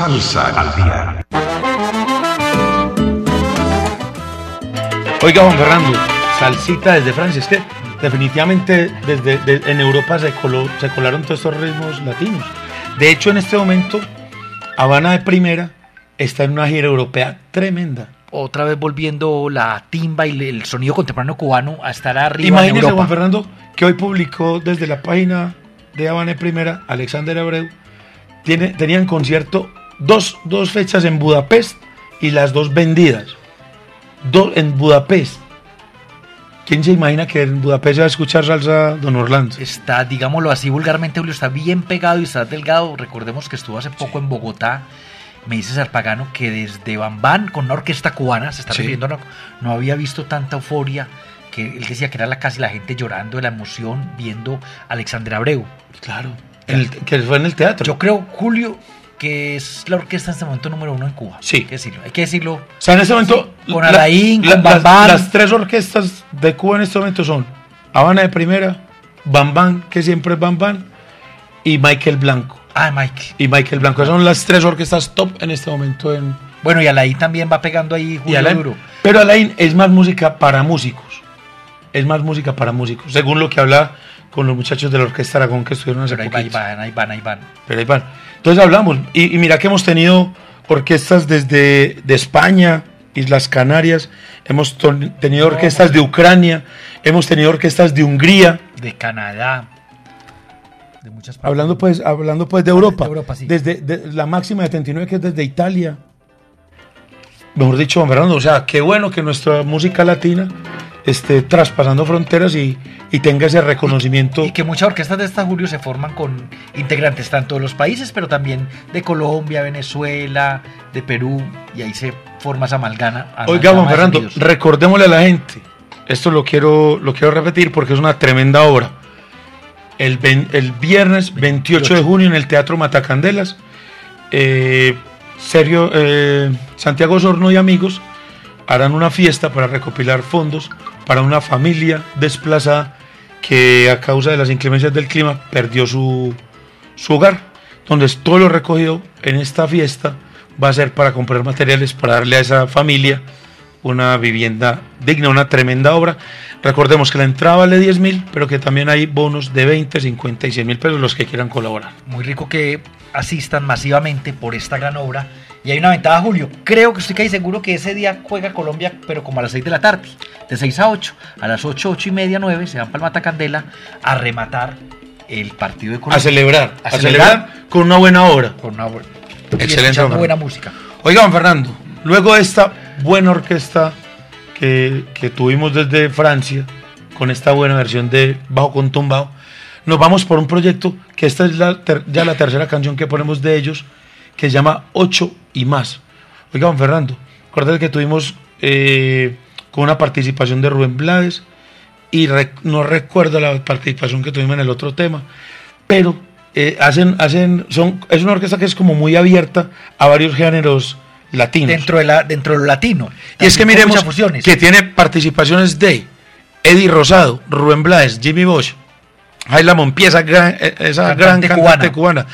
Salsa al día. Oiga, Juan Fernando, salsita desde Francia. Es que definitivamente desde de, en Europa se, coló, se colaron todos estos ritmos latinos. De hecho, en este momento, Habana de Primera está en una gira europea tremenda. Otra vez volviendo la timba y el sonido contemporáneo cubano a estar arriba. Imagínese, en Europa. Juan Fernando, que hoy publicó desde la página de Habana de Primera, Alexander Abreu, tiene, tenían concierto dos, dos fechas en Budapest y las dos vendidas. Do, en Budapest. ¿Quién se imagina que en Budapest se va a escuchar salsa, don Orlando? Está, digámoslo así vulgarmente, Julio, está bien pegado y está delgado. Recordemos que estuvo hace poco sí. en Bogotá. Me dice Sarpagano que desde Bambán, con una orquesta cubana, se está sí. refiriendo, no, no había visto tanta euforia, que él decía que era la, casi la gente llorando de la emoción viendo a Alexander Abreu. Claro, en el, que fue en el teatro. Yo creo, Julio, que es la orquesta en este momento número uno en Cuba. Sí. Hay que decirlo. Hay que decirlo. O sea, en este momento, sí, con Alain, la, con la, Bambán. Las, las tres orquestas de Cuba en este momento son Habana de Primera, Bambán, que siempre es Bambán, y Michael Blanco. Ah, Michael. Y Michael Blanco. Esas son las tres orquestas top en este momento. En... Bueno, y Alain también va pegando ahí Julio Alain, duro. Pero Alain es más música para músicos. Es más música para músicos, según lo que habla con los muchachos de la Orquesta Aragón que estuvieron hace poquito. Ahí van, ahí van, ahí van. Pero ahí van. Entonces hablamos, y, y mira que hemos tenido orquestas desde de España, Islas Canarias, hemos ton, tenido orquestas de Ucrania, hemos tenido orquestas de Hungría. De Canadá. De muchas partes. Hablando pues, hablando pues de Europa, de Europa sí. Desde de, la máxima de setenta y nueve que es desde Italia. Mejor dicho, Juan Fernando, o sea, qué bueno que nuestra música latina esté traspasando fronteras y, y tenga ese reconocimiento. Y, y que muchas orquestas de esta, Julio, se forman con integrantes tanto de los países, pero también de Colombia, Venezuela, de Perú, y ahí se forma esa amalgana. Oiga, Juan Fernando, recordémosle a la gente, esto lo quiero, lo quiero repetir porque es una tremenda obra. El, el viernes veintiocho de junio en el Teatro Matacandelas, eh, Sergio, eh, Santiago Osorno y amigos harán una fiesta para recopilar fondos para una familia desplazada que a causa de las inclemencias del clima perdió su, su hogar. Entonces todo lo recogido en esta fiesta va a ser para comprar materiales para darle a esa familia una vivienda digna, una tremenda obra. Recordemos que la entrada vale diez mil, pero que también hay bonos de veinte, cincuenta y cien mil pesos los que quieran colaborar. Muy rico que asistan masivamente por esta gran obra. Y hay una ventaja, Julio. Creo que estoy casi seguro que ese día juega Colombia, pero como a las seis de la tarde, de seis a ocho. A las ocho, ocho y media, nueve, se van para el Matacandela a rematar el partido de Colombia. A celebrar, a, a celebrar, celebrar con una buena obra. Con una buena, excelente, buena música. Oiga, Juan Fernando, luego de esta buena orquesta que, que tuvimos desde Francia, con esta buena versión de Bajo con Tumbao, nos vamos por un proyecto que esta es la ter, ya la tercera canción que ponemos de ellos, que se llama Ocho y Más. Oiga, Juan Fernando, acuérdate que tuvimos eh, con una participación de Rubén Blades, y rec, no recuerdo la participación que tuvimos en el otro tema, pero eh, hacen, hacen, son, es una orquesta que es como muy abierta a varios géneros latinos. Dentro de, la, dentro de lo latino. Y es que miremos que tiene participaciones de Eddie Rosado, Rubén Blades, Jimmy Bosch, Jaila Monpié, esa gran, esa cantante gran cantante cubana, cubana.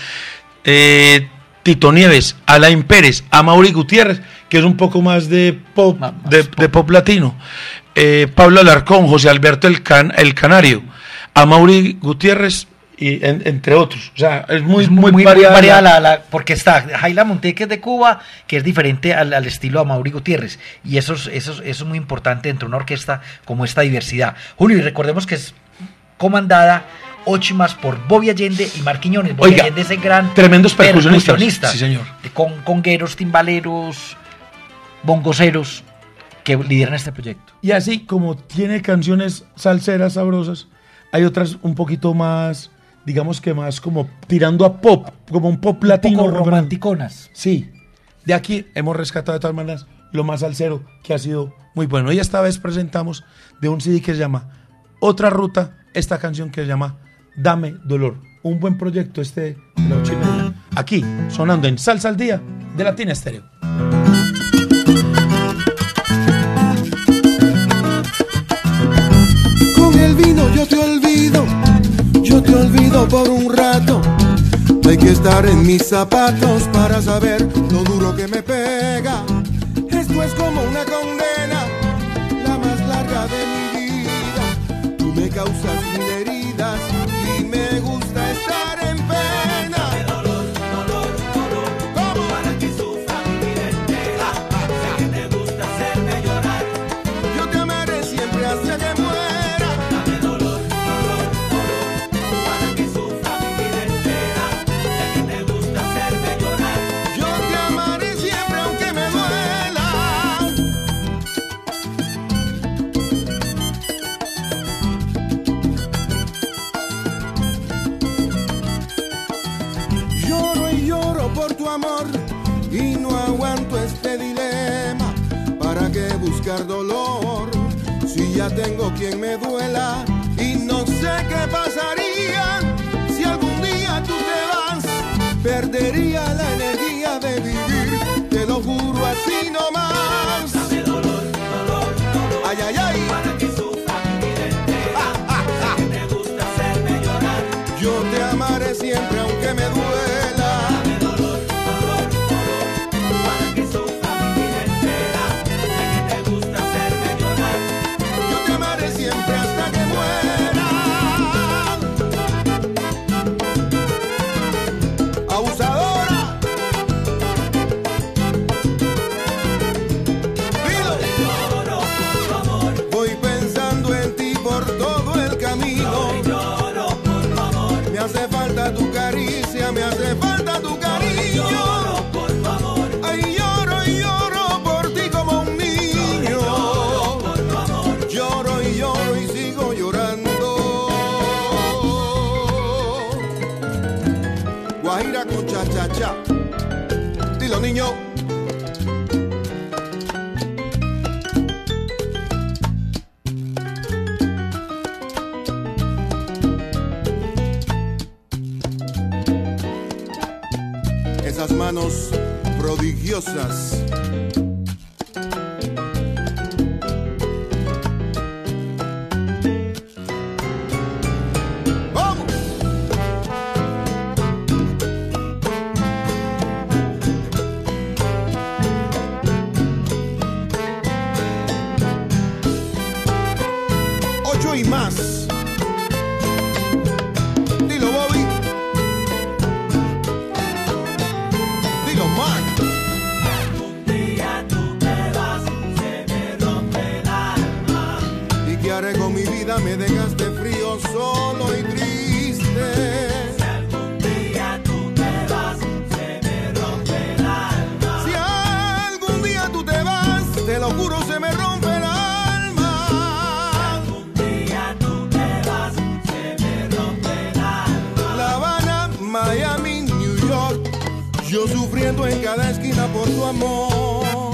Eh, Tito Nieves, Alain Pérez, Amaury Gutiérrez, que es un poco más de pop, más, más de, pop. de pop latino, eh, Pablo Alarcón, José Alberto el, Can, el Canario, Amaury Gutiérrez, y en, entre otros. O sea, es muy, es muy, muy variada, muy variada la, la, porque está Jaila Monté, que es de Cuba, que es diferente al, al estilo de Amaury Gutiérrez, y eso es, eso, es, eso es muy importante dentro de una orquesta como esta diversidad. Julio, y recordemos que es comandada ocho y más por Bobby Allende y Mar Quiñones. Bobby Oiga, Allende es el gran tremendos percusionistas, percusionista, sí señor, con congueros, timbaleros, bongoceros que lideran este proyecto. Y así como tiene canciones salseras sabrosas, hay otras un poquito más, digamos que más como tirando a pop, como un pop latino, un poco romanticonas. Sí, de aquí hemos rescatado de todas maneras lo más salsero, que ha sido muy bueno. Y esta vez presentamos de un C D que se llama Otra Ruta, esta canción que se llama Dame Dolor. Un buen proyecto este de la ocho y media. Aquí, sonando en Salsa al Día de Latina Estéreo. Con el vino yo te olvido, yo te olvido por un rato. hay que estar en mis zapatos para saber lo duro que me pega. Esto es como una condena, la más larga de mi vida. Tú me causas mil heridas y me gusta estar en pena. Dame dolor, dolor, dolor, ¿Cómo? para que sufra mi vida entera. Sé que te gusta hacerme llorar. Yo te amaré siempre hasta que muera. Dame dolor, dolor, dolor, para que sufra mi vida entera. Sé que te gusta hacerme llorar. Yo te amaré siempre aunque me duela. Lloro y lloro por tu amor y no aguanto este dilema. ¿Para qué buscar dolor si ya tengo quien me duela? Y no sé qué pasaría si algún día tú te vas. Perdería la energía de vivir, te lo juro así nomás. Dame dolor, dolor, dolor, Ay, ay, ay. para que sufra mi vida entera. Sé que te gusta hacerme llorar. Yo te amaré siempre aunque me duela. Dame dolor, dolor, dolor, para que sufra mi vida entera. Sé que te gusta hacerme llorar. Yo te amaré siempre hasta que muera. Abusadora. Dilo. Lloro por tu amor, Voy pensando en ti por todo el camino. lloro por tu amor, Me hace falta tu caricia, me hace falta tu cariño. lloro por tu amor, Ay, lloro y lloro por ti como un niño. por tu amor. Lloro y lloro y sigo llorando. Guajira con cha cha cha. Dilo, niño. Esas manos prodigiosas. ¡Vamos! Ocho y más. Dilo, Bobby. Dilo, Mark. Un día tú te vas, se me rompe el alma. ¿Y qué haré con mi vida? Me dejaste frío, solo y triste. Si algún día tú te vas, se me rompe el alma. Si algún día tú te vas, te lo juro, se me rompe el alma. Un día tú te vas, se me rompe el alma. La Habana, Miami, New York, yo sufriendo en cada esquina por tu amor.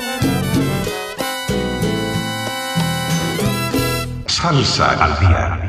Salsa al día.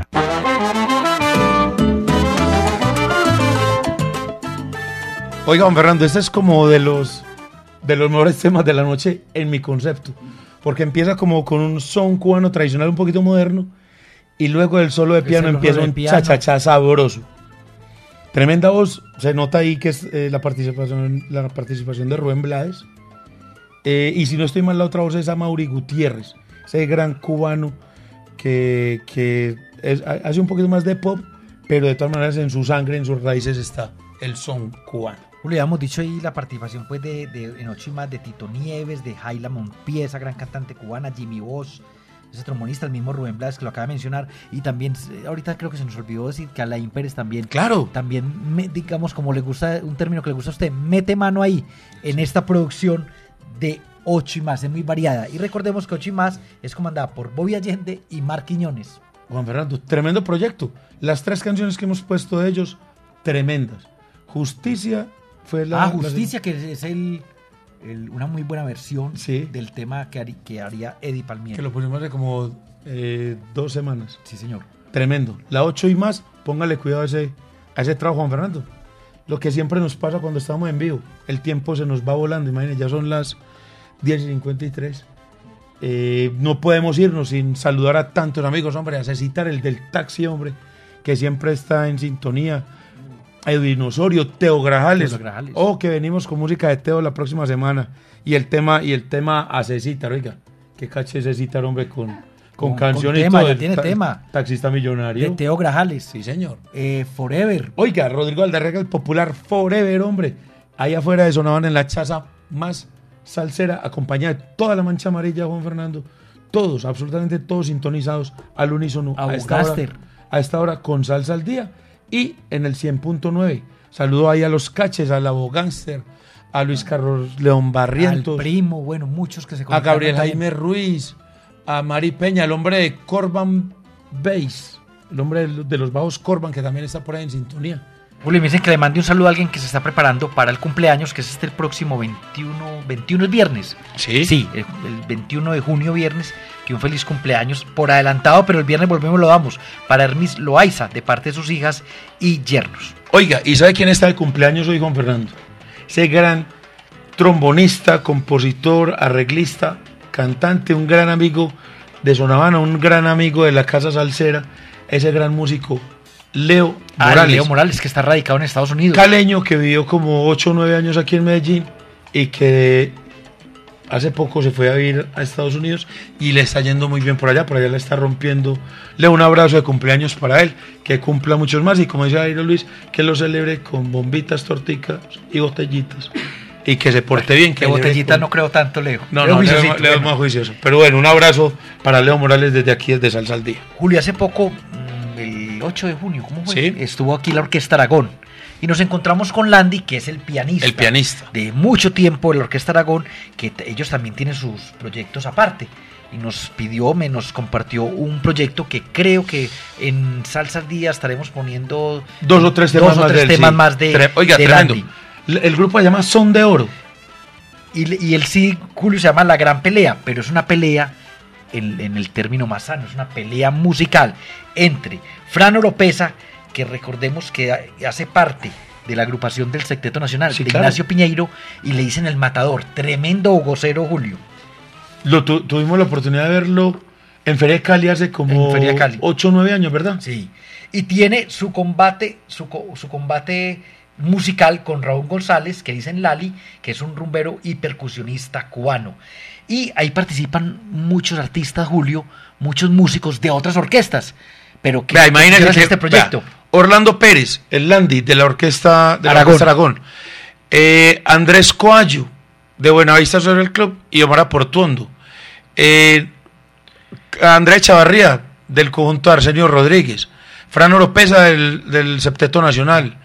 Oiga, don Fernando, este es como de los de los mejores temas de la noche en mi concepto, porque empieza como con un son cubano tradicional un poquito moderno y luego el solo de piano solo empieza de un piano. cha-cha-cha sabroso. Tremenda voz, se nota ahí que es eh, la participación la participación de Rubén Blades. Eh, y si no estoy mal, la otra voz es Amaury Gutiérrez, ese gran cubano que, que es- hace un poquito más de pop, pero de todas maneras en su sangre, en sus raíces está el son cubano. Le habíamos dicho ahí la participación pues de, de en ocho y más de Tito Nieves, de Jaila Monpié, esa gran cantante cubana, Jimmy Bosch, ese trombonista, el mismo Rubén Blades que lo acaba de mencionar, y también eh, ahorita creo que se nos olvidó decir que Alain Pérez también, Claro. también me- digamos como le gusta, un término que le gusta a usted, mete mano ahí en esta producción de ocho y más, es muy variada, y recordemos que ocho y más es comandada por Bobby Allende y Marc Quiñones. Juan Fernando, tremendo proyecto. Las tres canciones que hemos puesto de ellos, tremendas. Justicia fue la... ah, la- Justicia, que es el, el- una muy buena versión Sí. del tema que, harí- que haría Eddie Palmieri. que lo pusimos hace como eh, dos semanas. Sí, señor. Tremendo. La ocho y más, póngale cuidado a ese, a ese trabajo, Juan Fernando. Lo que siempre nos pasa cuando estamos en vivo. El tiempo se nos va volando. Imagínense, ya son las diez y cincuenta y tres. Eh, no podemos irnos sin saludar a tantos amigos, hombre. A Cecitar, el del taxi, hombre, que siempre está en sintonía. Edwin Osorio, Teo Grajales. Teo Grajales. Oh, que venimos con música de Teo la próxima semana. Y el tema, y el tema a Cecita, oiga, qué caché Cecita, hombre, con, con, Con- canción con y tema, todo. ya el tiene ta- tema. Taxista millonario. De Teo Grajales. Sí, señor. Eh, Forever. Oiga, Rodrigo Aldarrega, el popular Forever, hombre. Ahí afuera de sonaban en la chaza más salsera, acompañada de toda la mancha amarilla, Juan Fernando. Todos, absolutamente todos sintonizados al unísono. A esta hora, Bugaster. a esta hora con Salsa al Día. Y en el cien punto nueve. Saludo ahí a los caches, a la Bogánster, a Luis Carlos León Barrientos, Al primo, bueno, muchos que se a conectaron Gabriel también. Jaime Ruiz, a Mari Peña, el hombre de Corban Bass, el hombre de, de los bajos Corban, que también está por ahí en sintonía. Julio, me dicen que le mande un saludo a alguien que se está preparando para el cumpleaños, que es este el próximo veintiuno, veintiuno es viernes. ¿Sí? Sí, el, el veintiuno de junio, viernes, que un feliz cumpleaños por adelantado, pero el viernes volvemos, lo damos, para Hermis Loaiza, de parte de sus hijas y yernos. Oiga, ¿y sabe quién está de cumpleaños hoy, Juan Fernando? Ese gran trombonista, compositor, arreglista, cantante, un gran amigo de Sonavana, un gran amigo de la Casa Salsera, ese gran músico, Leo Ah, Morales. Leo Morales, que está radicado en Estados Unidos. Caleño, que vivió como ocho o nueve años aquí en Medellín y que hace poco se fue a vivir a Estados Unidos y le está yendo muy bien por allá, por allá la está rompiendo. Leo, un abrazo de cumpleaños para él, que cumpla muchos más y como dice Jairo Luis, que lo celebre con bombitas, torticas y botellitas y que se porte bien. Que De celebre botellita con- no creo tanto, Leo. No, Leo no, Leo, juiciosito, Leo es bueno. más juicioso. Pero bueno, un abrazo para Leo Morales desde aquí, desde Salsa al Día. Julio, hace poco, mm, el ocho de junio, ¿cómo fue? Sí. Estuvo aquí la Orquesta Aragón. Y nos encontramos con Landy, que es el pianista. El pianista. De mucho tiempo de la Orquesta Aragón, que t- ellos también tienen sus proyectos aparte. Y nos pidió, me nos compartió un proyecto que creo que en Salsa al Día estaremos poniendo Dos o tres temas dos o más tres de él, temas sí. más de, Tre- Oiga, de tremendo. Landy. El, el grupo se llama Son de Oro. Y, le- y el sí, Julio, se llama La Gran Pelea, pero es una pelea en, en el término más sano, es una pelea musical entre Fran Oropesa, que recordemos que ha- hace parte de la agrupación del Secteto Nacional, Sí, de claro. Ignacio Piñeiro, y le dicen el matador, tremendo vocero, Julio. Lo tu- tuvimos la oportunidad de verlo en Feria de Cali hace como En Feria de Cali. ocho o nueve años, ¿verdad? Sí. Y tiene su combate, su, co- su combate musical con Raúl González, que dicen Lali, que es un rumbero y percusionista cubano. Y ahí participan muchos artistas, Julio, muchos músicos de otras orquestas. Pero que Vea, imagínese hicieron que- este proyecto. vea, Orlando Pérez, el Landy de la orquesta de la Aragón. Orquesta Aragón. Eh, Andrés Coallo, de Buenavista Social Club, y Omar Aportuondo. Eh, Andrés Chavarría, del conjunto Arsenio Rodríguez. Fran Oropesa, del, del Septeto Nacional.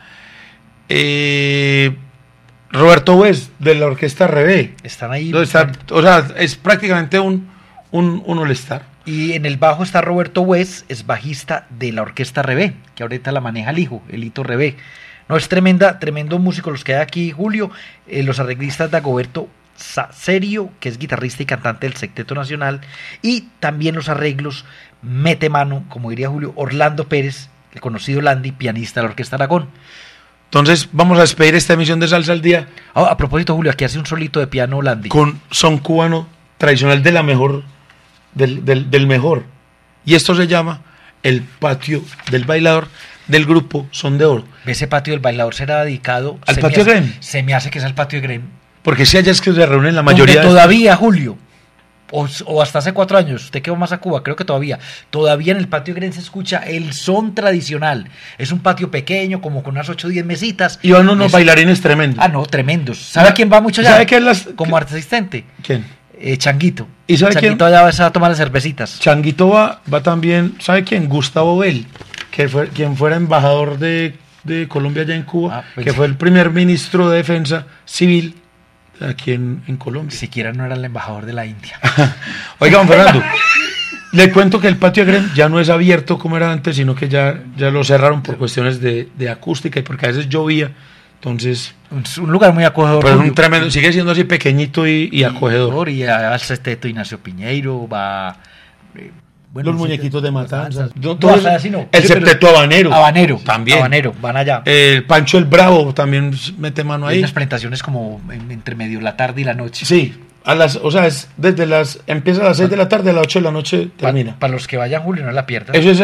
Eh, Roberto West, de la Orquesta Rebé. Están ahí. Entonces, está- o sea, es prácticamente un, un, un all-star. Y en el bajo está Roberto West, es bajista de la Orquesta Rebé, que ahorita la maneja el hijo, el Hito Rebé. No, es tremenda, tremendo músico los que hay aquí, Julio. Eh, los arreglistas Dagoberto Sacerio, que es guitarrista y cantante del Secteto Nacional. Y también los arreglos mete mano, como diría Julio, Orlando Pérez, el conocido Landy, pianista de la Orquesta Aragón. Entonces, vamos a despedir esta emisión de Salsa al Día Ah, a propósito, Julio, aquí hace un solito de piano Landy. con son cubano tradicional de la mejor, del, del, del mejor. Y esto se llama El Patio del Bailador del grupo Son de Oro. Ese patio del bailador será dedicado ¿Al se me patio hace- de Gren? Se me hace que es al patio de Gren. Porque si allá es que se reúnen la mayoría Donde de... todavía, Julio, o, o hasta hace cuatro años, usted que va más a Cuba, creo que todavía, todavía en el patio de Gren se escucha el son tradicional. Es un patio pequeño, como con unas ocho o diez mesitas. Y van unos Es- bailarines tremendos. Ah, no, tremendos. ¿Sabe a quién va mucho allá? ¿Sabe quién las- Como asistente. ¿Quién? Eh, Changuito. ¿Y sabe Changuito quién? allá va a tomar las cervecitas. Changuito va, va también, ¿sabe quién? Gustavo Bell, que fue quien fuera embajador de, de Colombia allá en Cuba, Ah, pues que sí. fue el primer ministro de Defensa Civil aquí en, en Colombia. Siquiera no era el embajador de la India. Oiga, don Fernando, le cuento que el patio de Gren ya no es abierto como era antes, sino que ya, ya lo cerraron por cuestiones de, de acústica y porque a veces llovía. Entonces, Un, un lugar muy acogedor. pero es un Julio. tremendo, sigue siendo así pequeñito y, y acogedor. Y al Secteto Ignacio Piñeiro va. eh, bueno, Los no sé muñequitos qué- de matanzas. No, Todo hasta eso- así no. el Sí, pero- septeto habanero. Habanero. También. Habanero, van allá. El Pancho el Bravo también mete mano Hay ahí. unas presentaciones como en- entre medio la tarde y la noche. Sí, a las, o sea, es desde las, empieza a las seis de la tarde, a las ocho de la noche Pa- termina. Para los que vayan, Julio, no la pierdan. Eso es en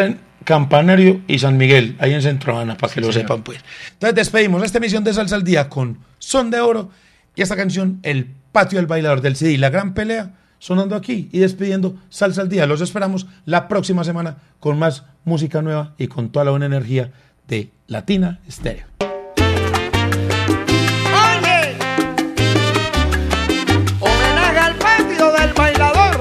Campanario y San Miguel, ahí en Centro Habana, para que Sí, lo señor. sepan pues. Entonces despedimos esta emisión de Salsa al Día con Son de Oro y esta canción El Patio del Bailador del C D, La Gran Pelea, sonando aquí y despidiendo Salsa al Día. Los esperamos la próxima semana con más música nueva y con toda la buena energía de Latina Estéreo. Oye, homenaje al patio del bailador.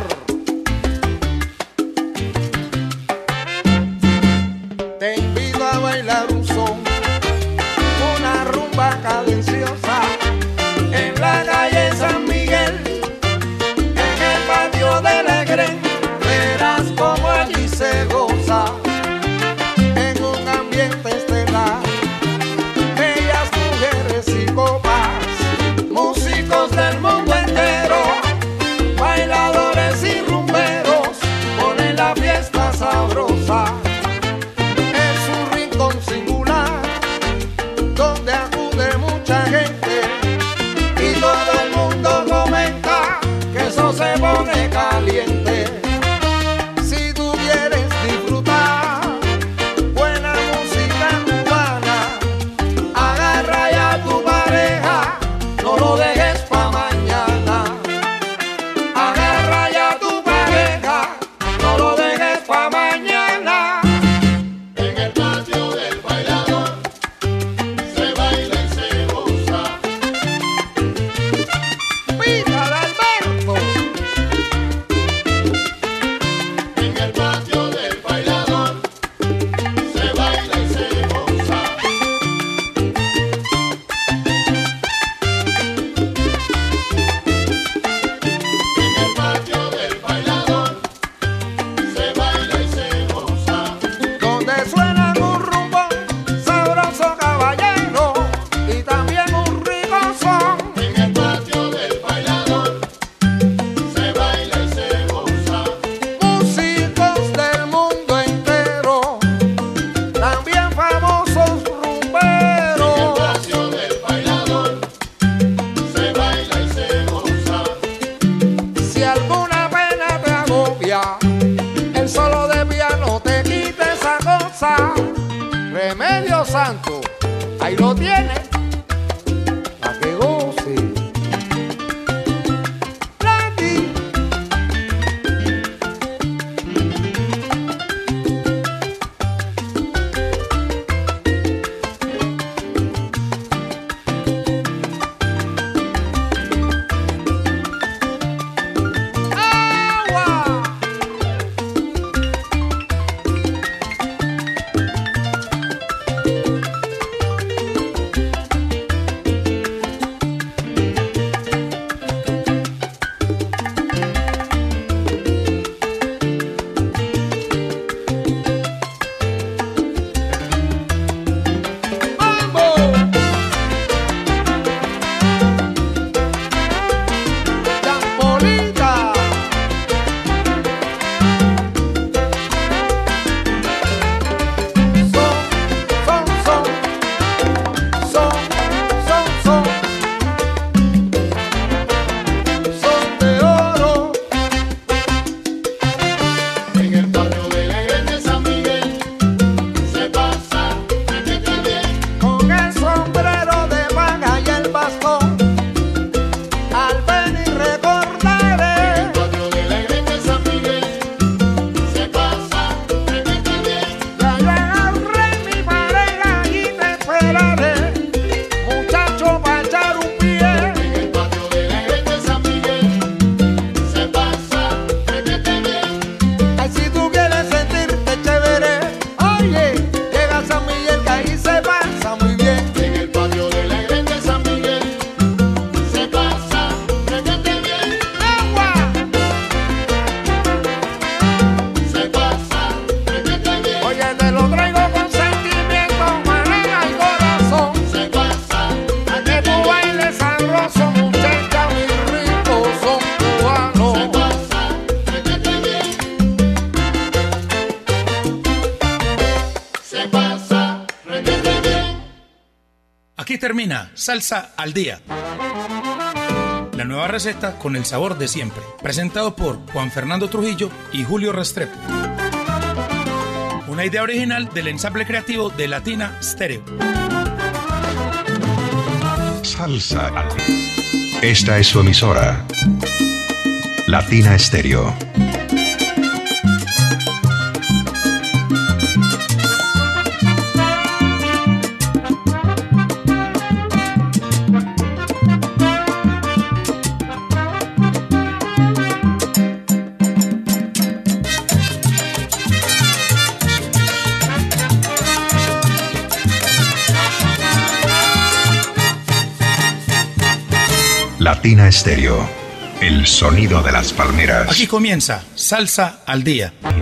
Te invito a bailar un son, una rumba cadenciosa en la calle San Miguel, en el patio de Legrén. Verás como allí se goza en un ambiente estelar. Bellas mujeres y copas, músicos del mundo entero, bailadores y rumberos, ponen la fiesta sabrosa. Es un rincón singular donde acude mucha gente y todo el mundo comenta que eso se pone caliente. Si tú quieres disfrutar buena música cubana, agarra ya a tu pareja, no lo dejes pa' mañana. Agarra ya a tu pareja, no lo dejes pa' mañana. En el patio del bailador se baila y se goza. ¡Pícale, Alberto! En el patio del bailador se baila y se goza. En el patio del bailador se baila y se goza. Donde suena un rumbón sabroso caballero y también un rico son. En el patio del bailador se baila y se goza. Músicos del mundo entero, también famosos rumberos. En el patio del bailador se baila y se goza. Si alguna pena te agobia, el solo de piano te quita esa cosa. Remedio santo, ahí lo tienes, pa' que goce. Nati. Agua. ¡Vamos! Champolita. Son, son, son. Son, son, son. Son de oro. En el patio de Legrén de San Miguel se pasa requete bien. Con el sombrero de paga y el bastón, al venir recordaré. En el patio de Legrén de San Miguel se pasa requete bien. Ya yo agarré mi pareja y te esperaré, muchacho, pa' echar un pie. En el patio de Legrén de San Miguel se pasa requete bien. Ay, si tú quieres sentirte chévere, oye, llega a San Miguel que ahí se pasa muy bien. En el patio de Legrén de San Miguel se pasa requete bien. ¡Agua! Se pasa requete bien. Oye, te lo traigo con sentimiento, manera y corazón. Se pasa a que tú bailes sabroso, muchacha, mi rico son cubano. Se pasa requete bien. Se pasa requete bien. Aquí termina Salsa al Día. La nueva receta con el sabor de siempre. Presentado por Juan Fernando Trujillo y Julio Restrepo. Una una idea original del ensamble creativo de Latina Stereo. Salsa al día. Esta es su emisora. Latina Estéreo. Latina Estéreo, el sonido de las palmeras. Aquí comienza Salsa al Día.